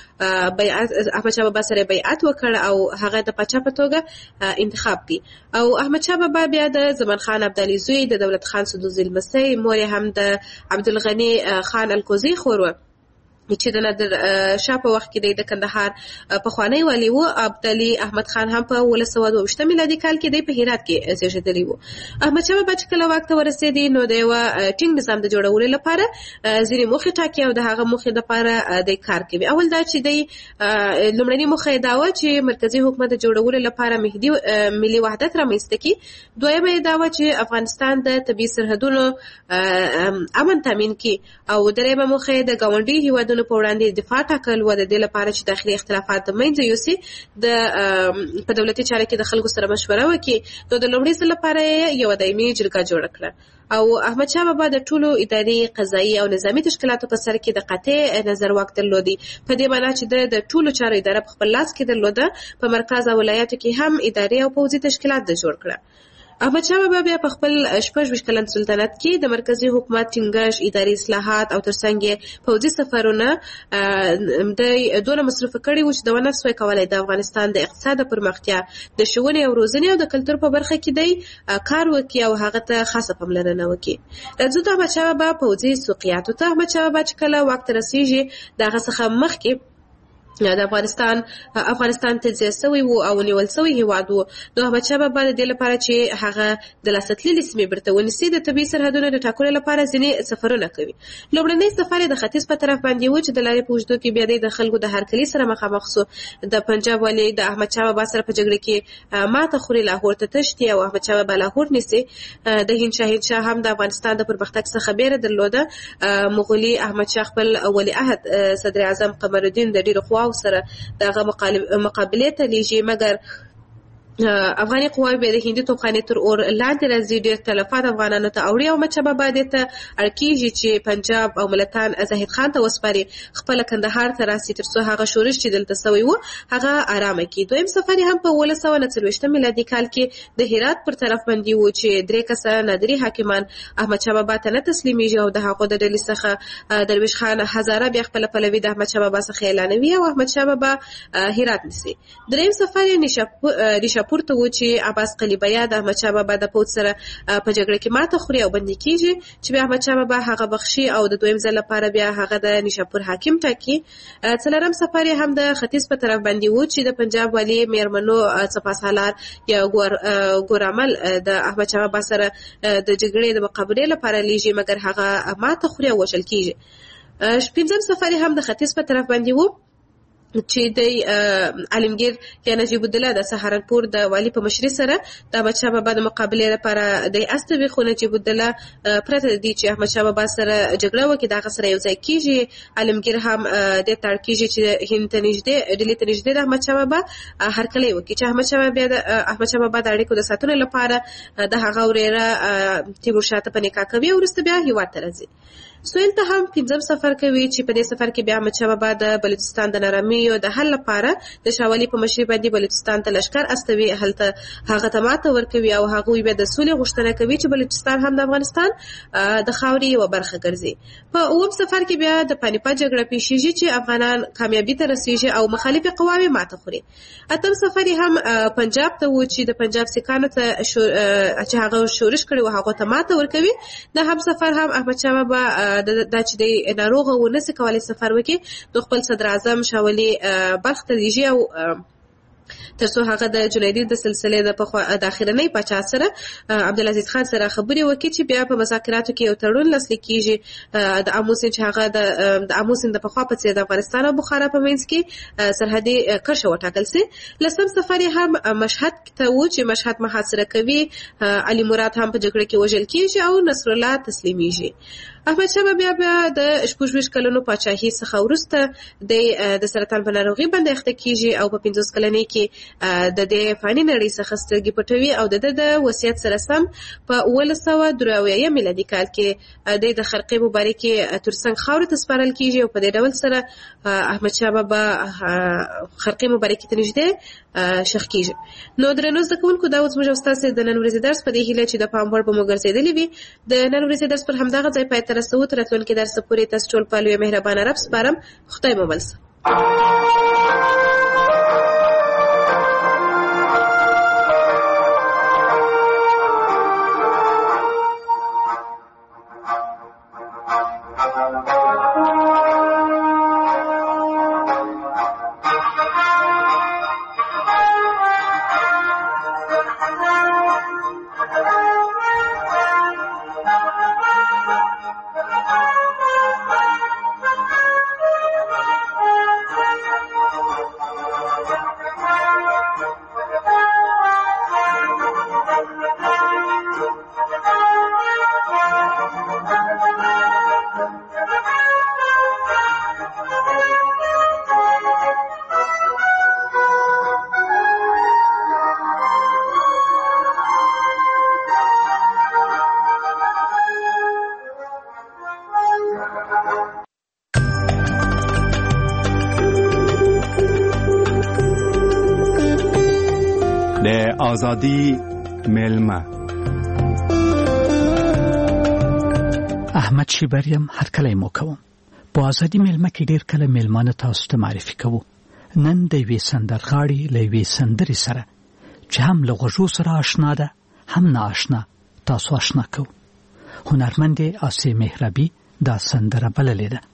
بابا سره بیعت وکړ او هغه د پاچا په توګه انتخاب کړي. او احمدشاه بابا بیا د زمان خان عبدالي زوی د دولت خان سدوزي لمسی، مور هم د عبدالغني خان الکوزي خور و چې د نادر شاه په وخت کې د کندهار پخوانی والی و. عبدالي احمد خان هم په 1922 میلادي کال کې د په هرات کې زیږیدلی و. احمدشاه بابا چې کله واک ته ورسېدی نو د یو ټینګ نظام د جوړولو لپاره ځینې موخې ټاکي او د هغه موخې لپاره د کار کوي. اول دا چې د لومړنۍ موخه دا و چې مرکزی حکومت د جوړولو لپاره ملي وحدت رامنځته کړي. دویمه دا و چې افغانستان د طبیعي سرحدونو امن تامین کړي او دریمه موخه د ګاونډي هیوادونو سرحدونو په وړاندې دفاع ټاکل و د دې لپاره چې داخلي اختلافات د منځه یوسي په دولتي چارو کې د خلکو سره مشوره وکړي. نو د لومړي ځل لپاره یو دایمي جرګه جوړه کړه او احمد شاه بابا د ټولو اداري قضایي او نظامی تشکیلاتو په سر کې د قاطع نظر واک درلودي، په دې معنی چې د ټولو چارو اداره په خپل لاس کې درلوده. په مرکز او ولایاتو کې هم اداري او پوځي تشکیلات جوړ کړه. احمد شاه بابا بیا په خپل 26 کلن سلطنت کې د مرکزی حکومت ټینګښت، اداري اصلاحات او ترڅنګ پوځي سفرونه د دوه مصرف کړي و چې د ونه سوی کولای د افغانستان د اقتصاد پرمختیا، د ښوونې او روزنې او د کلتور په برخه کې دی کار وکړي او هغه ته خاصه پاملرنه وکړي. راځو د احمد شاه بابا پوځي سوقیاتو ته. احمد شاه بابا چې کله واک ته رسیږي دغه څخه مخکې د افغانستان تجزیه شوی و او نیول شوی هیواد و. نو احمد شاه بابا د دې لپاره چې هغه د لاسته تللې سیمې بیرته ونیسي د طبیعي سرحدونو د ټاکلو لپاره ځینې سفرونه کوي. لومړنی سفر د ختیځ په طرف باندې و چې د لارې په اوږدو کې بیا د خلکو د هرکلي سره مخامخ شو. د پنجاب والي د احمد شاه بابا سره په جګړه کې ماته خوري، لاهور ته تښتي او احمد شاه بابا لاهور نیسي. د هند شاه هم د افغانستان د پرمختګ څخه بیره درلوده. مغولي احمد شاه خپل ولیعهد صدر اعظم قمر الدین د ډیرو خواو سره دغه مقابله ته لیږي، مګر افغاني قواوې به د هندي توپخانې تر اور لاندې راځي. ډېر تلفات افغانانو ته اوړي او احمد شاه بابا دې ته اړ کېږي چې پنجاب او ملتان زاهد خان ته وسپاري، خپله کندهار ته راسي تر څو هغه شورش چې دلته سوی و هغه ارامه کړي. دویم سفر هم په 1940 میلادي کال کې د هرات پر طرف باندې و چې 3 کسه نادري حاکمان احمد شاه بابا ته نه تسلیمیږي او د هغو د ډلې څخه درویش خان هزاره بیا خپله پلوي د احمد شاه بابا څخه اعلانوي او احمد شاه بابا هرات نیسي. دریم سفر یې پورته و چې عباس قلیبیا د احمد شاه بابا د پوځ سره په جګړه کې ماته خوري او بندي کیږي چې بیا احمد شاه بابا هغه بخشي او د دویم ځل لپاره بیا هغه د نیشاپور حاکم ټاکي. څلورم سفر هم د ختیځ په طرف باندې و چې د پنجاب والی میرمنو سپاسالار یا ګورامل د احمد شاه بابا سره د جګړې د مقابلې لپاره لیږي، مګر هغه ماته خوري او وژل کیږي. پنځم سفر هم د ختیځ په طرف باندې و چې د عالمگیر یا نجیب الدوله د سهارنپور د والی په مشرۍ سره د احمد شاه بابا د مقابلې لپاره د استوي، خو نجیب الدوله پرته دی چې احمد شاه بابا سره جګړه وکړي دغه سره یو ځای کیږي. عالمگیر هم د تړ کیږي چې هند ته نږدې ډیلی ته نږدې د احمد شاه بابا هرکلی وکړي چې احمد شاه بابا د اړیکو د ساتنې لپاره د هغه وريره تیمورشاه ته په نکاح کوي او وروسته بیا هیواد ته راځي. سویل ته هم پنځم سفر کوي چې په دې سفر کې بیا احمد شاه بابا د بلوچستان د نارامیو د حل لپاره د شاه ولي په مشرۍ باندې بلوچستان ته لشکر استوي، هلته هغه ته ماته ورکوي او هغوی بیا د سولې غوښتنه کوي چې بلوچستان هم د افغانستان د خاورې یوه برخه ګرځي. په اووم سفر کې بیا د پانیپت جګړه پیښیږي چې افغانان کامیابي ته رسیږي او مخالفې قواوې ماته خوري. اتم سفر هم پنجاب ته و چې د پنجاب سیکانو ته چې هغه شورش کړي و هغه ته ماته ورکوي. د هم سفر هم احمد شاه بابا دا چې د ناروغه و نسي کولای سفر وکړي نو خپل صدر اعظم شاه ولي بلخ ته لیږي او تر څو هغه د جنیدي د سلسلې د اخرنۍ پاچا سره عبدالعزیز خان سره خبرې وکړي چې بیا په مذاکراتو کې یو تړون لاسلیک کیږي د اموسین چې هغه د اموسین د پخوا په څیر د افغانستان او بخارا په منځ کې سرحدي کرښه وټاکل سي. لسم سفر هم مشهد ته و چې مشهد محاصره کوي، علي مراد هم په جګړه کې وژل کیږي او نصر الله تسلیمیږي. احمد شاه بابا د 26 کلونو پاچاهي څخه وروسته د سرطان په ناروغي باندې اخته کیږي او په 50 کلنۍ کې د دې فاني نړۍ څخه سترګې پټوي او د وصیت سره سم په 1983 میلادي کال کې د خرقې مبارکې ترڅنګ خاورې ته سپارل کیږي او په دې ډول سره احمد شاه بابا خرقې مبارکې ته نږدې شخ کیږي. نو درنو زده کوونکو دا اوس موږ تاسو د نن ورځې درس په دې هیله چې د پام وړ به مو ګرځېدلی وي. د نن ورځې درس پر همدغه ځای پای ته رسوو. تر راتلونکي درس پورې تاسو ټول په لوی مهربانه رب سپارم. خدای مو بلسه. د ازادي ملما احمد شیبریم هر کله مو کوم په ازادي ملما کې ډیر کله ملمانه تاسو ته معرفي کوو. نن د وی سندرغاړي لوي سندري سره چې هم له غوږو سره آشنا ده هم نه آشنا تاسو آشنا کو. هنرمند آسی مهربی دا سندره بللې ده.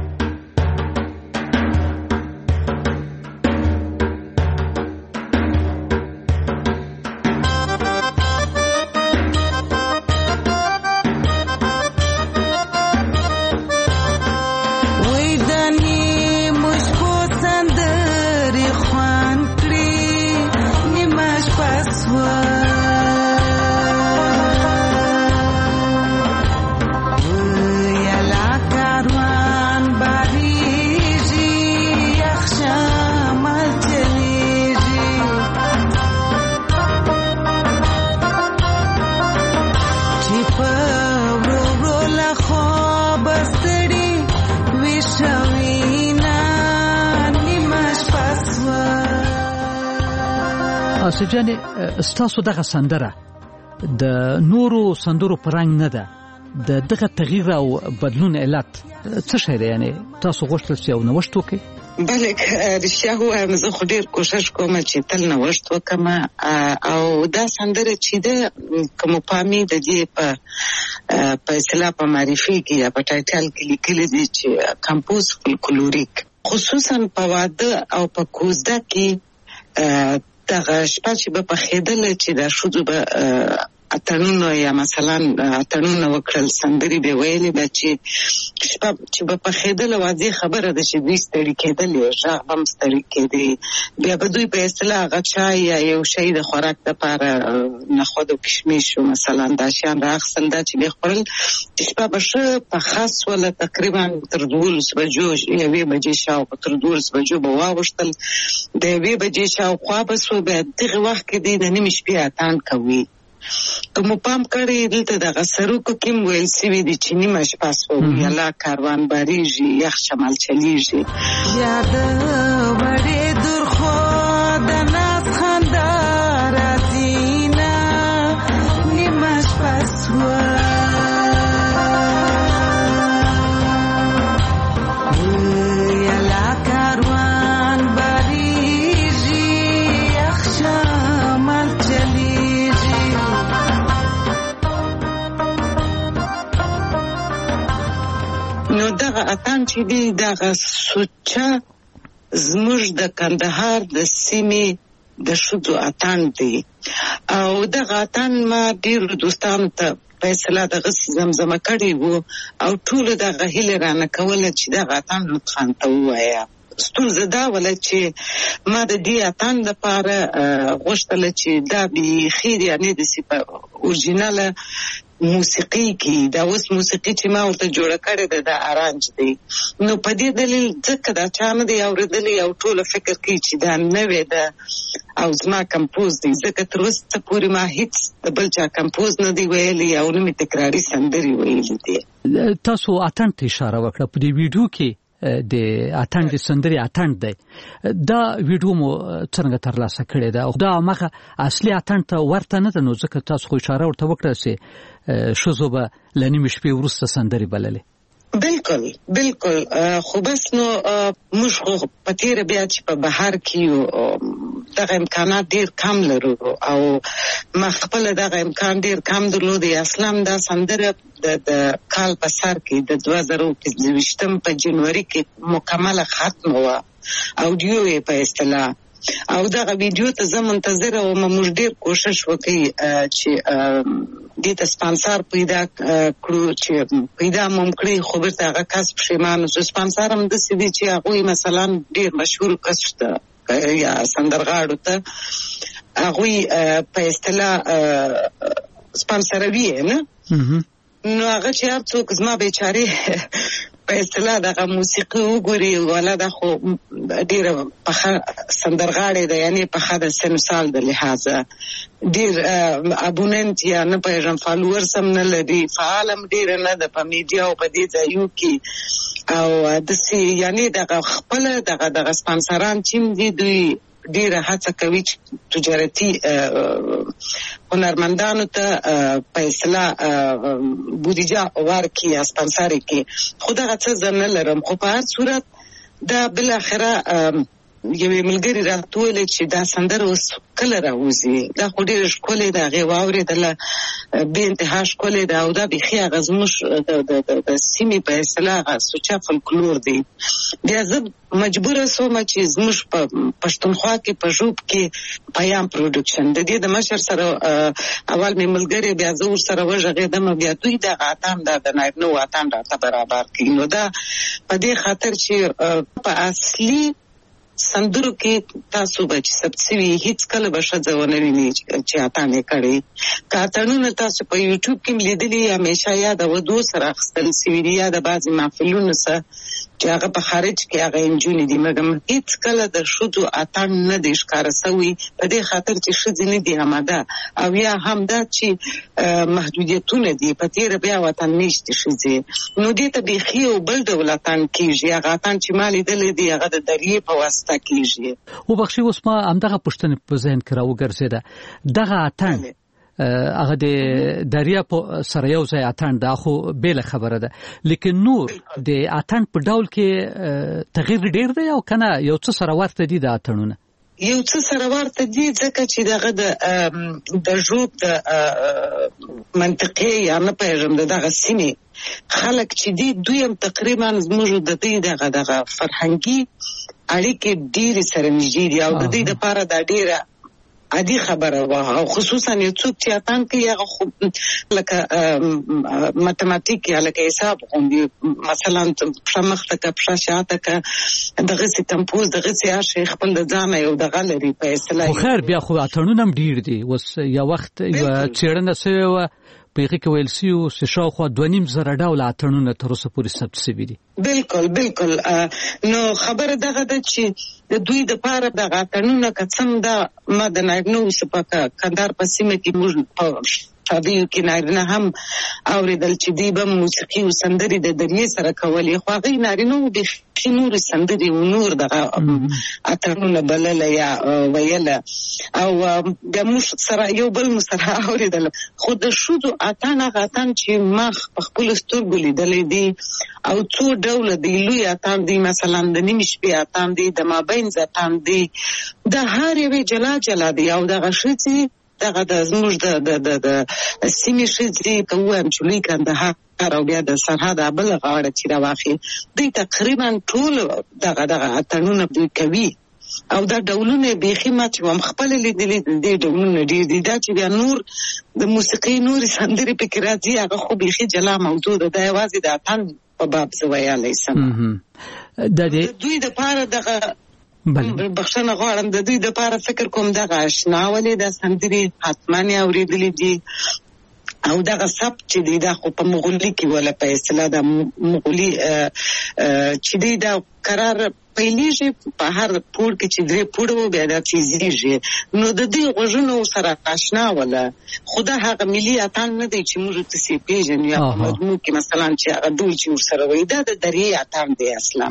سجانه استاسو دغه سندره د نورو سندرو پرنګ نه ده. د دغه تغییر او بدلون علت څه شی دی؟ یعنی تاسو غوښتل چې یو نوښت وکړئ؟ بله رښتیا ووایم، زه خو ډېر کوشش کوم چې تل نوښت وکړم او دا سندره چې ده که مو پامي د دې په اصطلاح په معرفي کې یا په ټایټل کې لیکلي دي چې کمپوز فولکلوریک، خصوصا په واده او په کوزده کې دغه شپه چې به پخېدله چې دا ښځو به اتڼونه یا مثلا اتڼونه وکړل، سندرې به ویلې به چې شپه چې به پخېدله واضح خبره ده چې دوی ستړي کېدلې، غږ به هم ستړي کېدې. بیا به دوی په اصطلاح هغه چای یا یو شی د خوراک دپاره نخود او کشمیش مثلا دا شیان رااخیستل، دا چې به خوړل شپه به ښه پخه سوله، تقریبا تر 12 بجو 1 بجې شاوخوا تر 12 بجو به واوښتل. د 1 بجې شاوخوا به سو، بیا دغه وخت کې دوی د نیمې شپې اتڼ کوي. که مو پام کړی دلته دغه سروکو کې هم ویل سوي دي چې نیمه شپه سوه یلا کاروان باریږي یخ شمال چلیږي. یاد وړې درخوا د ناز خندا راځي نه نیمه شپه سوه اتان چې دی دغه سوچه زموږ د کندهار د سیمې د ښځو اتان دی او دغه اتان ما ډېرو دوستانو ته په اصطلاح دغسې زمزمه کړې وو او ټولو دغه هیله رانه کوله چې دغه اتان لطفا ته ووایه. ستونزه دا وله چې ما د دې اتان دپاره غوښتله چې دا بیخي یعنې داسې په اورجیناله موسیقي کې دا اوس موسیقي چې ما ورته جوړه کړې ده دا ارانج دی. نو په دې دلیل ځکه دا چا نه دی اورېدلی او ټوله فکر کوي چې دا نوې ده او زما کمپوز دی، ځکه تر اوسه پورې ما هیڅ د بل چا کمپوز نه دی ویلی او نه مې تکراري سندرې ویلي دي. تاسو اتڼ ته اشاره وکړه، په دې ویډیو کې د اتڼ د سندرې اتڼ دی، دا ویډیو مو څنګه ترلاسه کړې ده او دا مخه اصلي اتڼ ته ورته نه ده؟ نو ځکه تاسو خو اشاره ورته وکړه چې ښځو به له نیمې شپې وروسته سندرې بللې. بالکل بالکل، خو بس نو موږ خو په تېره بیا چې په بهر کې یو دغه امکانات ډېر کم لرو او ما خپله دغه امکان ډېر کم درلود. اصلا دا سندره د کال په سر کې د 2025 په جنوري کې مکمله ختمه وه، اودیو یې په اصطلاح، او دغه ویډیو ته زه منتظره وم. موږ ډېر کوشش وکړي چې دې ته سپانسر پیدا کړو چې پیدا مو کړي، خو بیرته هغه کس پښیمان شو. سپانسر هم داسې دي چې هغوی مثلا ډېر مشهور کس ته یا سندرغاړو ته هغوی په اصطلاح سپانسروي نه، نو هغه چې هر څوک زما بیچارې په اصطلاح دغه موسیقي وګوري ولا دا خو ډېره پخه سندرغاړې ده، یعنې پخه د سن سال د لحاظه ډېر ابوننت یا نه پوهېږم فالوورس هم نه لري، فعال هم ډېره نه ده په میډیا او په دې ځایو کې او داسې یعنې دغه خپله دغه سپانسران چې دي دوی ډیره هڅه کوي چې تجارتي هنرمندانو ته پیسې بودیجه ورکړي یا سپانسر کړي. خو دغه څه زه نه لرم. خو په هر صورت دا بل اخره یوې ملګري راټولې چې دا سندره اوس کله راوځي، دا خو ډېره ښکلې ده، هغې واورېدله، بې انتها ښکلې ده او دا بیخي هغه زموږ د سیمې په اصطلاح هغه سوچه فولکلور دی. بیا زه مجبوره سومه چې زموږ په پښتونخوا کې په ژوب کې پیام پروډکشن د دې د مشر سره اول مې ملګري، بیا زه ورسره وغږېدم، بیا دوی دغه اتام د نایب نو اتام راته برابر کړي. نو دا په دې خاطر چې په اصلي سندرو کې تاسو به چې ثبت شوي هیڅ کله به ښځه ونه ویني چې اتان یې کړی. که اتانونه تاسو په یوټیوب کې لیدلي همیشه یا د ودو سره اخیستل شوي دي یا د بعضې محفلونو سره چې هغه په خارج کې هغه انجونې دي، مګر هیڅ کله د ښځو اتان نه دی ښکاره شوی، په دې خاطر چې ښځې نه دي آماده او یا هم دا چې محدودیتونه دي. په تېره بیا وطن میشتې ښځې، نو دې ته بیخي یو بل ډول اتان کېږي. هغه اتان چې ما لیدلی دی هغه د دریې په واسطه کېږي. وبخښئ، اوس ما همدغه پوښتنه په ذهن کې راوګرځېده. دغه اتان هغه د دریا په سره یو ځای اتان دا خو بیله خبره ده، لیکن نور د اتان په ډول کې تغییر ډیر دی او کنه یو څه سره ورته دي د اتانونه؟ یو څه سره ورته دي ځکه چې دغه د ژوب د منطقې یا نه پېژم دغه سیمې خلک چې دي دوی هم تقریبا زموږ د دې دغه فرهنګي اړیکې ډېرې سره نږدې دي او د دې لپاره دا ډېره عادي خبره وه. او خصوصا یو څوک چې اتان کوي هغه خو لکه ماتماتیک یا لکه حساب غوندې، مثلا پښه مخته که پښه شاته که دغسې کمپوز دغسې هر شی خپل د ځانه یو دغه لري په اصطلاح. خو خیر بیا خو اتانونه هم ډېر دي. اوس یو وخت یوه څېړنه سوې وه په هغې کې ویل سوي وو چې شاوخوا 2,500 ډوله اتڼونه تر اوسه پورې ثبت شوي دي. بالکل نو خبره دغه ده چې د دوی دپاره دغه اتڼونه که څه هم دا ما د نایب نو په کندهار په سیمه کې موږ په شادیو کې نارینه هم اورېدل چې دوی به موسیقي او سندرې د دریې سره کولې، خو هغوی نارینه وو بیخي نورې سندرې و نور دغه اتڼونه بلله یا ویله او بیا موږ سره یو بل مو سره اورېدل. خو د ښځو اتڼ هغه اتڼ چې ما په خپلو سترګو لیدلی دی او څو ډوله دی. لوی اتڼ دی، مثلا د نیمې شپې اتڼ دی، د مابینځ اتڼ دی، د هر یوې جلا جلا دی. او دغه ښځې دغه د زموږ د سیمې ښځې که ووایم چې لوی کندهار او بیا د سرحد بله غاړه چې راواخلي، دوی تقریبا ټول دغه اتڼونه دوی کوي او دا ډولونه بیخي ما چې هم خپله لیدلي دې ډولونه ډېر دي. دا چې بیا نور د موسیقۍ نورې سندرې پکې راځي هغه خو بیخي جلا موضوع ده. دا یوازې د اتڼ په باب زه ویلی سم. د دوی دپاره دغه بخښنه غواړم، د دوی دپاره فکر کوم دغه اشنا ولې دا سندرې حتما یې اورېدلې دي او دغه سبک چې دی دا خو په مغولي کې ولا په اصطلاح د مغولي چې دی دا قرار پیلېږي په هر پوړ کې چې 3 پوړه و بیا دا تیزېږي. نو د دې غوږونو سره اشنا ولا خو دا هغه ملي اتڼ نه دی چې موږ تاسې پېژنو یا په مجموع کې مثلا چې هغه ډول چې ورسره وایي دا د دریې اتڼ دی اصلا.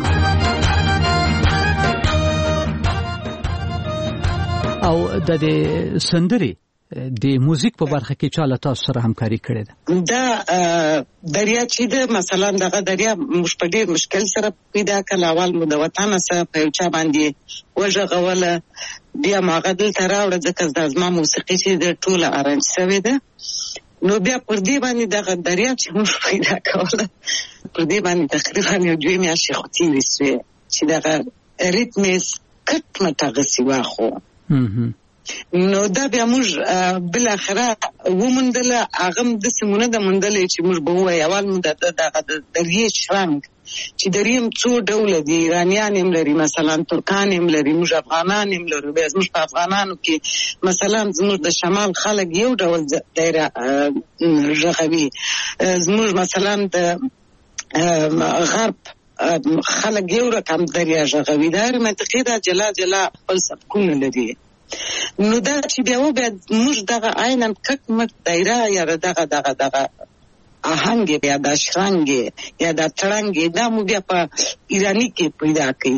او د سندرې د موزیک په برخه کې چاله تاسو سره همکاري کړې ده؟ دا دریا چې ده مثلا دغه دریا موږ په ډېر مشکل سره پیدا کړل. اول مو د وطن سره په یو چا باندې وژغوله، بیا مو هغه دلته راوړه ځکه دا زما موسیقي چې ده ټوله ارنج شوې ده. نو بیا پر دې باندې دغه دریا چې موږ پیدا کوله پر دې باندې تقریبا یو 2 میاشتې خو تېرې شوې چې دغه ریتم یې کټ مټ هغسې واخو. نو دا بیا موږ بالاخره وموندله. هغه هم داسې مو نه ده موندلی چې موږ به ووایو اول مو دغه د دریې شرنګ چې درې هم څو ډوله دي، ایرانیان هم لري، مثلا ترکان هم لري، موږ افغانان هم لرو. بیا زموږ په افغانانو کې مثلا زموږ د شمال خلک یو ډول دایره غږوي، زموږ مثلا د غرب خلک یو رقم دریا غږوي. د هرې منطقې دا جلا جلا خپل سبکونه لري. نو دا چې بیا موږ دغه عینا کټ مټ دایره یا دغه آهنګ یا د شرنګ یا د تړنګ دا مو بیا په ایرانی کې پیدا کړي.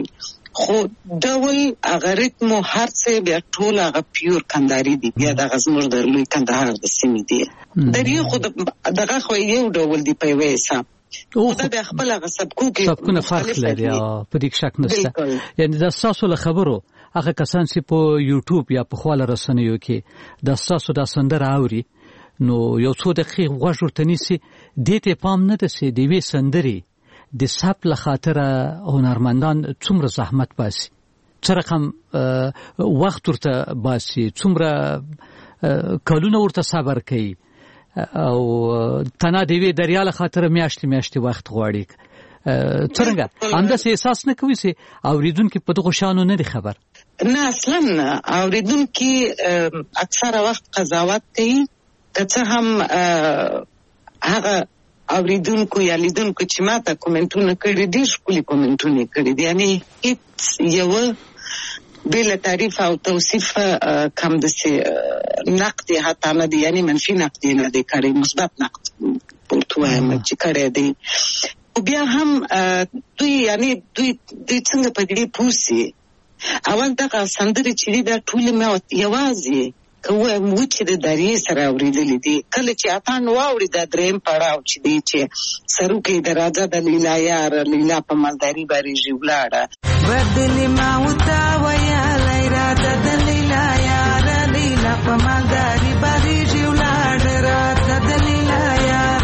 خو ډول هغه ریتم هر څه بیا ټول هغه پیور کندهاري دي بیا د غزمر د لوی کندهار د سیمې دي درې خو دغه خو یو ډول دی په وېسا او دا بیا خپل هغه سبکونه فرق لري په دې شک نشته یعنی د تاسو له خبرو هغه کسان چې په یوټیوب یا په خواله رسنیو کې د تاسو د سندره اوري نو یو څو دقیقې غوږ ورته نیسي دې ته پام نه دسي دی وی سندري د سپ له خاطر هنرمندان څومره زحمت باسي څه رقم وخت ورته باسي څومره کلونه ورته صبر کوي او تنا دی وی دریاله خاطر میاشتې وخت غواړي څنګه انداسه احساس نه کوي سي اوریدونکو په دغه شانو نه خبر نه اصلا اوریدونکو اکثره وخت قضاوت کوي که هم هغه اوریدونکو یا لیدونکو چې ماته کومنټونه کړي دي ښکلي کومنټونه کړي دي یعنی هیڅ یو بلا تعریف او توصیف کم دسي نقد حتی نه دي یعنی منفي نقد نه دي کړي مثبت نقد پورتوه چې کړي دي او بیا هم دوی څنګه په دې پوسي اول دغه سندري چې دا ټول مې یوازې کوه مو چې د دریې سره اوریدلې دي کله چې اتان واوري د دریم پړاو چې دی چې سرو کې د راځه د لیلا یار لیلا په مالداري باندې ژولاړه بدلی ما وتا ویا لیلا د لیلا یار لیلا په مالداري باندې ژولاړه راځه د لیلا یار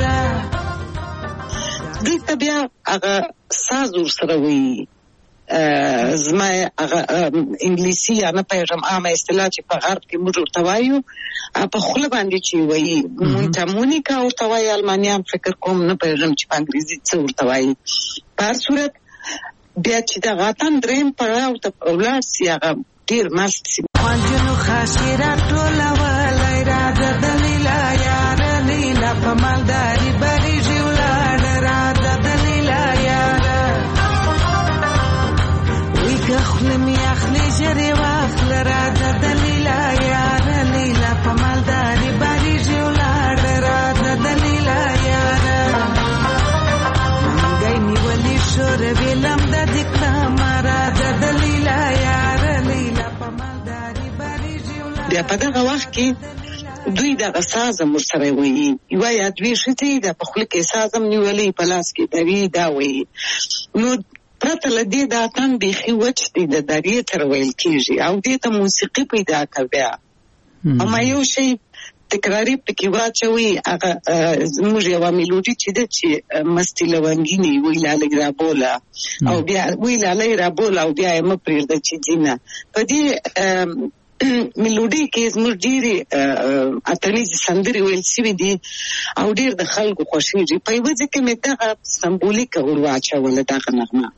دې بیا هغه ساز سره وی زما انګلیسي یا نه پېژم عامه اصطلاح چې په غرب کې موږ ورته وایو په خپل باندې چې وایي مونټامونیکا ورته وایي المانیان فکر کوم نه پېژم چې په انګریزي څه ورته وایي په هر صورت بیا چې دا غاتن دریم پړاو ته ولاړ سي هغه ډېر مست سي خوانجنو خاصیرا ټوله ولای راځه د لیلا یار لیلا په مالداري باندې ژولاړه راځه د لیلا یار خپل می اخلي جری واخل راځه د لیلا یار لیلا په مالداري باندې ژولاړه راځه د لیلا یار منګي نیولې شور ویلم د ذکر راځه د لیلا یار لیلا په مالداري باندې ژولاړه بیا په دغه وخت کې دوی د ساز مرسره وي یو یا دوی شته د په خپل کې سازم نیولې په لاس کې دوی دا وي نو پرته لدی دا تن بيخي وچتي د دریې تر ویل کیږي او دې ته موسیقي پیدا کوي او ما یو شی تکراری پکې واچوي هغه زموږ یو میلودي چې د چې مستی لونګینی ویلا لګرابولا او بیا ویلا لګرابولا او بیا م پرېږده چې جینا په دې میلودي کې زموږ ډېری اتنیز سندري ویل سوي دي او ډېر د خلکو خوښيږي په یوه ځکه مې دغه سمبولیکه ورواچوله دغه نغمه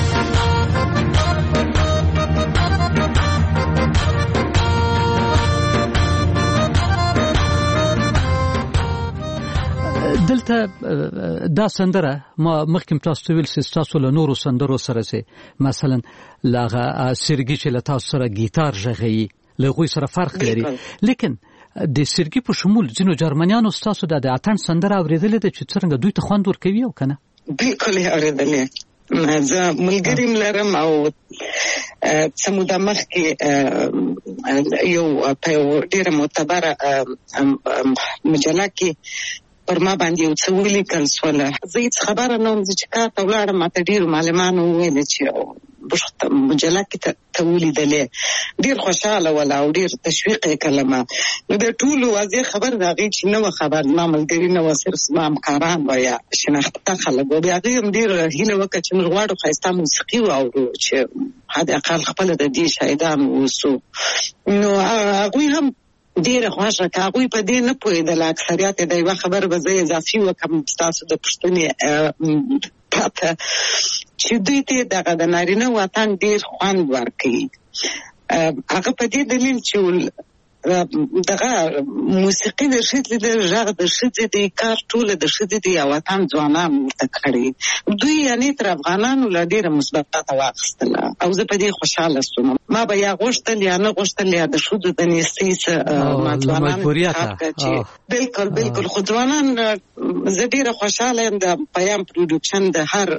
دلته دا سندره ما مخکې تاسو ویل چې تاسو له نورو سندرو سره سي مثلا لاغه سرګي چې له تاسو سره گیتار ژغي له غوي سره فرق لري لیکن د سرګي په شمول ځینو جرمنیانو تاسو د اتن سندره اوریدلې ده چې څنګه دوی ته خوند ورکوي او کنه بالکل اوریدلې زه ملګری ملرم او سموده مخکې یو په ډیره معتبره مجله کې پر ما باندې یو څه ولیکل سوله زه هیڅ خبره نه وم چې کار ته ولاړم ماته ډېرو معلمانو وویل چې مجله کې ته ولیدلې ډېر خوشحاله وله او ډېر تشویق یې کړلم نو د ټولو واضح خبر د هغې چې نه وه خبر زما ملګري نه وه صرف زما همکاران وه یا شناخته خلک وه بیا هغې هم ډېر هیله وکړه چې موږ غواړو ښایسته موسیقي واورو چې حد اقل خپله د دې شاهدان واوسو نو هغوی هم ډېره خوښه که هغوی په دې نه پوهېدل اکثریت د یوه خبر به زه اضافي وکړم ستاسو د پوښتنې پرته چې دوی ته دغه د نارینه وطن ډېر خوند ورکوي هغه په دې دلیل چې دغه موسیقي د شته د ژغ د شته د کار ټول د شته د وطن ځوانان ورته کړی دوی یعنی تر افغانانو لا ډیره مثبت واخیستل او زه په دې خوشاله شوم ما به یا غوښتل یا نه غوښتل یا د شودو د نېستۍ ماتوانان بالکل خو ځوانان زه ډیره خوشاله یم د پیام پروډکشن د هر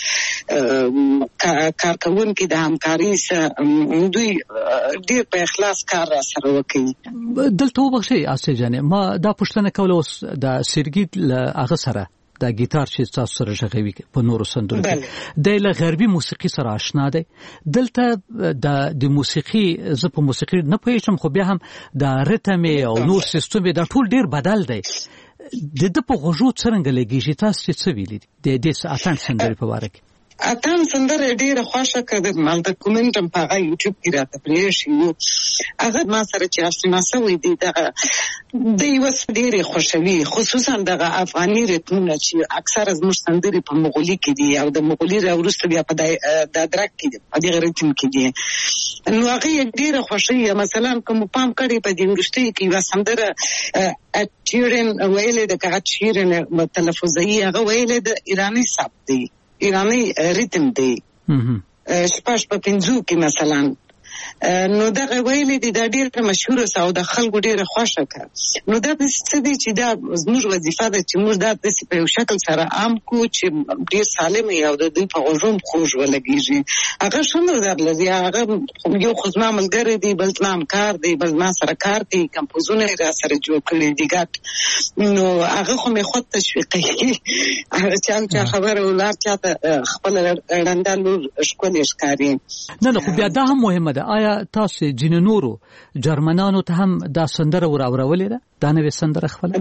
کارکونکو د همکاري سره دوی ډیر په اخلاص کار سره وکړي دلته وبخښئ آسیا جانې ما دا پوښتنه کوله اوس د سرګیت له هغه سره د ګیتار چې تاسو سره ژغوي په نورو سندرو کې د له غربي موسیقي سره آشنا دی دلته د موسیقي زه په موسیقي نه پوهیږم خو بیا هم د ریتم او نور سیستم دا ټول ډیر بدل دی د په غوږو څرنګه لګیږي تاسو چې څه ویلي د دې اتن سندرې په واره کې اتن سندره ډیره خوښه کړه مال د کومنټم په هغه یوټیوب کې راته پرې شي هغه ما سره چې آشنا شوی دی دغه د یو ډیره خوشوي خصوصا دغه افغاني ریتمونه چې اکثره زموږ سندرې په مغولي کې دي او د مغولي راوروسته بیا په د درک کې دي په دغه ریتم کې دي نو هغه ډیره خوشوي مثلا کوم پام کړی په دې ورشته کې وا سندره اچیرن ویلې د کاچیرن تلفظي هغه ویلې د ایرانی سبک دی ایرانی ریتم دی شپاش په پنځو کې مثلا نو دا ویلې دي دا ډیره مشهور او د خلکو ډیره خوښه کړه نو دا څه دي چې دا زموږ وظیفه ده چې موږ دا په یو شکل سره عام کو چې ډیر سالم یو د دوی په غوږم خوږ ولګیږي هغه څنګه درلږي هغه یو خدمت ملګری دی بل نام کار دی بل ما سره کار دی کمپوزونه را سره جوړ کړی دی ګټ نو هغه خو مې خود تشویقي چې خبره ولر چاته خپل رندالو شکول ښکاری نه خو بیا دا هم مهمه ده آیا تاسو جن نورو جرمنانو ته هم دا سندره وراورولې ده دا نوې سندره خپل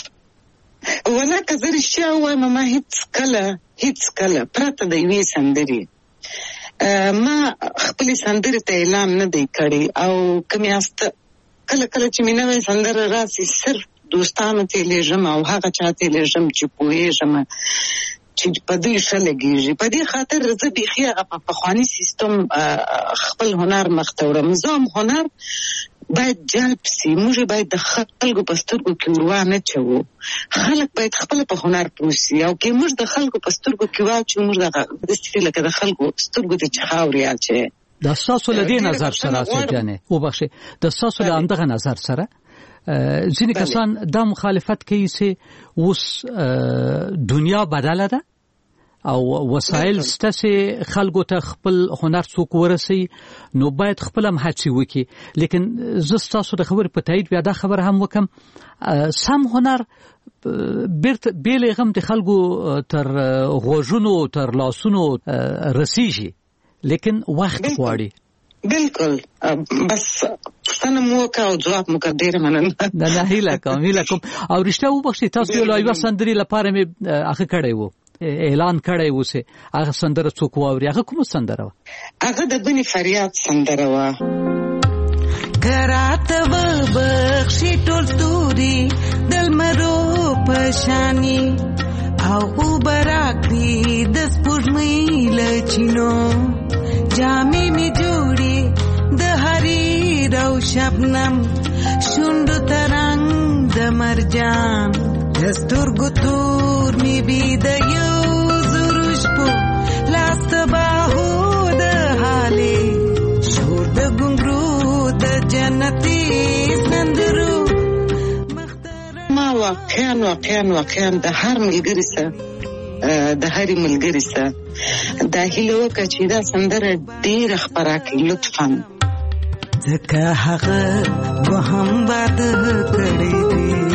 ولکه زه رښتیا وایم ما هیڅ کله پرته د یوې سندرې ما خپل سندرې ته اعلان نه دی کړی او کمیاست کله چې مې نوې سندره راسي صرف دوستانو ته لېږم او هغه چاته لېږم چې پوهېږم چې په دې شلګیږي په دې خاطر زه بيخي هغه په پخوانی سیستم خپل هنر مختورم نظام هنر باید جلب سي موږ باید د خلکو په سترګو کې ورونه چوو خلک باید خپل په هنر پوسي او کې موږ د خلکو په سترګو کې واچو موږ د ستیل کې د خلکو سترګو ته چخاوري اچي د تاسو له دې نظر سره څنګه وبخښئ د تاسو له اندغه نظر سره ځینې کسان د مخالفت کوي چې اوس دنیا بدله ده او وسایل ستاسو خلکو ته خپل هنر څوک ورسي نو باید خپل هم هڅه وکړي لیکن زه تاسو د خبرې په تایید بیا دا خبر هم وکم سم هنر بیل غم د خلکو تر غوژونو تر لاسونو رسیږي لیکن وخت غواړي بالکل بس ستنه مو کا او جواب مو کا ډیر مننه نه هیله کوم او رښتیا وبخښئ تاسو یو لایو سندري لپاره مې اخه کړی وو اعلان کړی و چې هغه سندره څوک واوري هغه کوم سندره و هغه د بني فریاد سندره و کرات و بخشي ټول توري دل مرو پشاني او براکي د سپوږمۍ لچینو جامې می جوړي د حریر او شبنم شوند ترنګ د مرجان دستور ګتور می بي د یو زروش په لاست باهو د حالي شور د ګنګرو د جنتي سندرو ما واقعا د هر ملګری سره د هر ملګری سره د هیلو کچې دا سندره ډیر خبره کوي لطفا ځکه هغه به هم باد کړی دی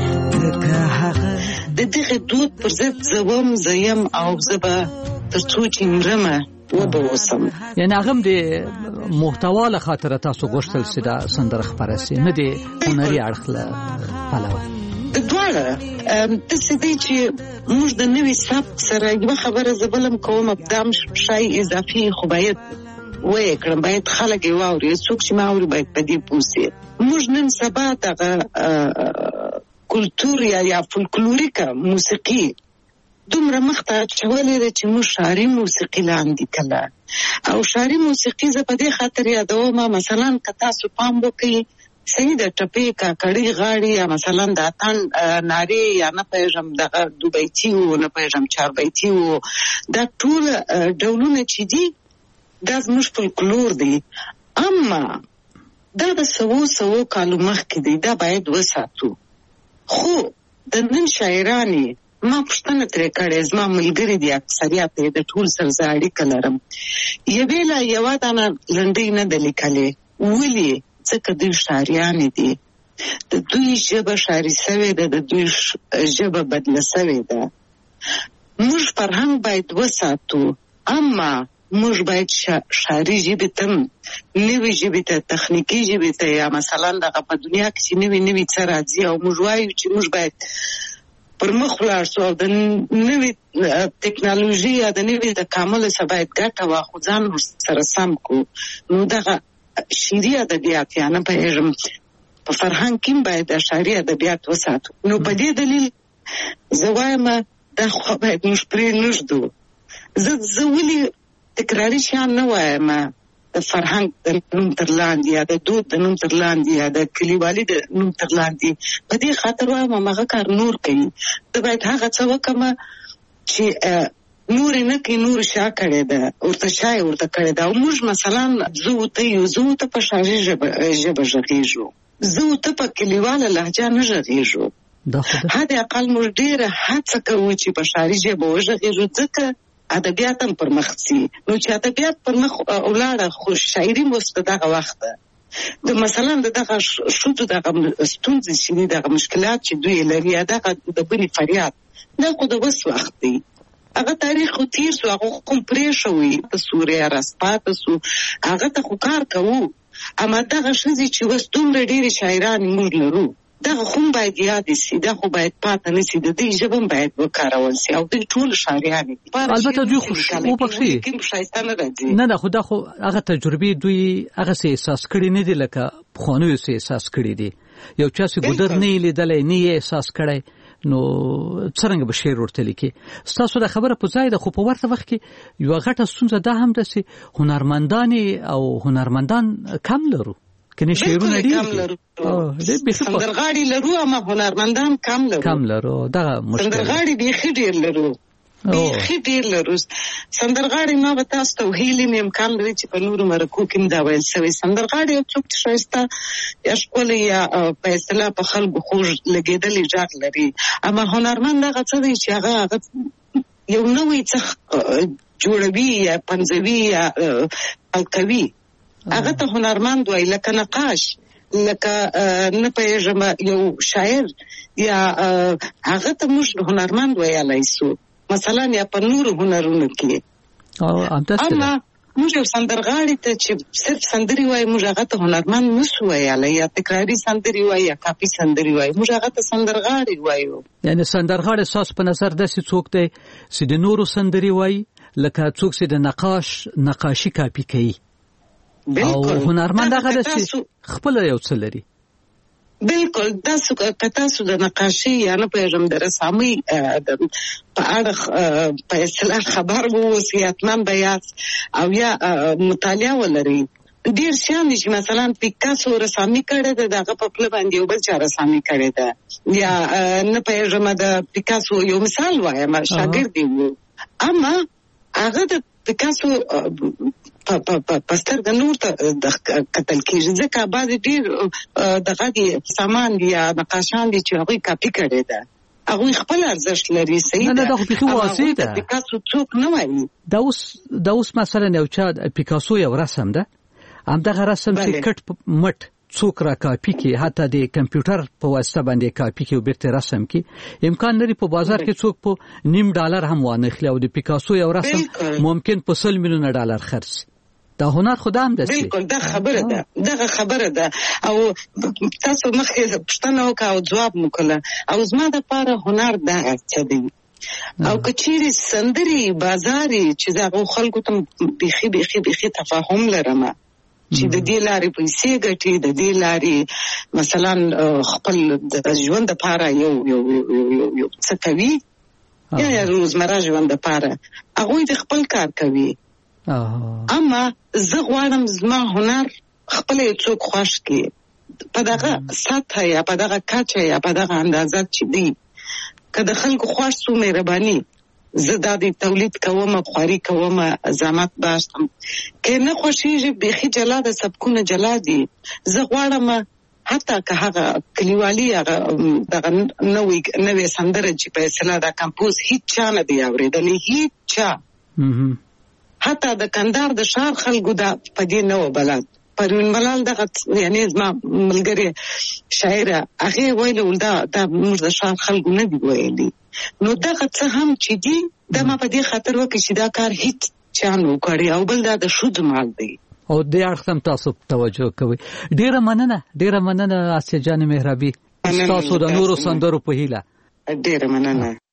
د دغه دود پر ضد زوم او زبا ترڅو چې مرمه وبوسم یعنی هغه د محتوا له خاطر تاسو غوښتل چې دا سندره خبره سي نه دی هنري اړخ له پلوه دواړه د سدي چې موږ د نوې سبک سره یو خبره زبلم کوم اقدام شای اضافي خو باید وې کړم باید خلک یې واوري څوک چې ما اوري باید په دې پوسي موږ نن سبا دغه کلتور یا فولکلوریکا موسیقي دومره مخته چولې چې موږ شعري موسیقي لاندې کله او شعري موسیقي زه په دې خاطر یادوم مثلا که تاسو پام وکړئ صحیح د ټپې کاکړي غاړي یا مثلا د اتن ناری یا نه پېژم د دوبېتی او نه پېژم چاربېتی او دا ټول ډولونه چې دي دا زموږ فولکلور دی اما دا د سوو کالو مخکې دی دا باید وساتو خو د نن شاعرانی ما پښتنه ترې کړې زما ملګری دي اکثریت د ټول سره زه اړیکه لرم یوه لا یوه دانه لنډۍ نه د لیکلې ولې ځکه دوی شاعران دي د دوی ژبه شاعري سوې ده د دوی ژبه بدله سوې ده موږ فرهنګ باید وساتو اما موږ باید شاعري ژبې ته نوې ژبې ته تخنیکي ژبې ته یا مثلا دغه په دنیا کې چې نوې څه راځي او موږ وایو چې موږ باید پر مخ ولاړ شو او د نوې ټکنالوژي یا د نوې تکامل څخه باید ګټه واخلو ځان سره سم کو نو دغه شعري ادبیات یا نه پېژم په فرهنګ کې باید شعري ادبیات وساتو نو په دې دلیل زه وایم دا خو باید موږ پرې نږدو زه ولې تکراري شیان نه وایم د فرهنګ د نوم تر لاندې یا د دود د نوم تر لاندې یا د کلیوالي د نوم تر لاندې په دې خاطر وایم هغه کار نور کوي ته باید هغه څه وکړم چې نور نه کوي نور شا کړی ده ورته شای ورته کړی ده او موږ مثلا زه ته په شاعري ژبه غږیږو زه ته په کلیواله لهجه نه غږیږو هدا اقل موږ ډېره هڅه کوو چې په شاعري ژبه وغږیږو ځکه ادبیات هم پر مخ ځي نو چې ادبیات پر مخ ولاړه خو شاعري مو دغه وخت د مثلا دغه شوتو دغه ستونزې چې دغه مشکلات چې دوی لري دغه د بني فریاد دا خو د وس وخت دی هغه تاریخ خو تیر سو هغه کوم پرې شوی په سوریا راسپات سو هغه ته خو کار کوو اما دغه شذې چې وس دومره ډېری شاعران موږ لرو دغه خو باید یاد شي دا خو باید پاتې نه شي د دې ژبه باید وکارول شي او د ټول شاعران البته دوی خو او بخښي کوم شایستانه راځي نه خدا خو هغه تجربه دوی هغه سه احساس کړی نه دي لکه خونوي سه احساس کړی دي یو چا چې ګودر نه لیدلې نه احساس کړی نو څنګه به شعر ورته لیکي تاسو د خبره په ځای د خو په ورته وخت کې یو غټه ستونزه ده هم ده چې هنرمندان کم لرو کني شعرونه دي سندرغاړي لرو اما هنرمندان کم لرو دا مشکل سندرغاړي به ډېر لرو به ډېر لرو سندرغاړي ما به تاسو ته هیلې امکان لري چې په نورو مرکو کې دا ویل سوي سندرغاړي څوک چې شایسته یا شکول یا په اصطلاح په خلکو خوږ لګیدلې ځاګ لري اما هنرمند هغه څه دی چې هغه یو نوې څه جوړوي یا پنځوي یا الکوي هغه ته هنرمند وای لکه نقاش لکه نه پېژم یو شاعر یا هغه ته موږ هنرمند وایلای سو مثلا یا په نور هنرونو کې اما موږ سندرغاړي ته چې صرف سندري وای موږ هغه ته هنرمند نشو وایلای یا تکراری سندري وای یا کاپي سندري وای موږ هغه ته سندرغاړي وایو یعنی سندرغاړي اساس په نظر د څوک دی چې د نورو سندري وای لکه څوک چې د نقاشي کاپي کوي او هنرمند هغه چې خپل یو څه لري بالکل تاسو کتاسو د نقاشي یا نه پېژم د رسامي په اړه په اصطلاح خبر وو سیاتمن بیات او یا مطالعه ولري ډیر شان چې مثلا پیکاسو رسامي کړي ده دغه په خپل باندې یو بل چا رسامي کړي ده یا نه پېژم د پیکاسو یو مثال وایم شاګرد دی اما هغه د پیکاسو پستر د نور ته قتل کېږي ځکه بعضې ډېر دغه دي سامان دي یا نقاشان دي چې هغوی کاپي کړی ده هغوی خپل ارزښت لري صحیح ده نه دا خو بیخي واضح ده پیکاسو څوک نه وایي دا اوس مثلا یو چا پیکاسو یو رسم ده همدغه رسم چې کټ مټ څوک را کاپي کې حتی د کمپیوټر په واسطه باندې کاپي کې او بیرته رسم کې امکان لري په بازار کې څوک په $1.5 هم وانخلي او د پیکاسو یو رسم ممکن په $100 ملیون خرڅ دا هنر خدام ده بالکل دا خبره ده دغه خبره ده او تاسو مخکې پښتنه وکاو جواب وکړه او زما د پاره هنر دا څه دی او کچېری سندري بازاري چې دا خلکو ته بيخي تفاهم لرم چې د دې لارې پیسې ګټي د دې لارې مثلا خپل د ژوند لپاره یو څه کوي یا روزمره ژوند لپاره هغه د خپل کار کوي اما زه غواړم زما هنر خپل څوک خوښ کړي په دغه سطح یا په دغه کچه یا په دغه اندازه چې دی که د خلکو خوښ سو مهرباني زه دا د تولید کوم خواري کوم زحمت باسم که نه خوشیږي بيخي جلا د سبکونه جلا دي زه غواړم حتی که هغه کلیوالي هغه دغه نوې سندره چې په اصطلاح د کمپوز هیڅ چا نه دی اورېدلی هیڅ چا حتی د کندهار د ښار خلکو دا په دې نه و بلد پروین ملال دغه یعنی زما ملګری شاعره هغه ویلو دا موږ د ښار خلکو نه دی ویلي نو دغه څه هم چې دی دا ما په دې خاطر وکړي چې دا کار هیڅ چا نه وکړي او بل دا د ښځو مال دی او دې اړخ هم تاسو توجه کوئ. ډیره مننه آسیه جان مهرابي تاسو د نورو سندرو په هیله. ډیره مننه.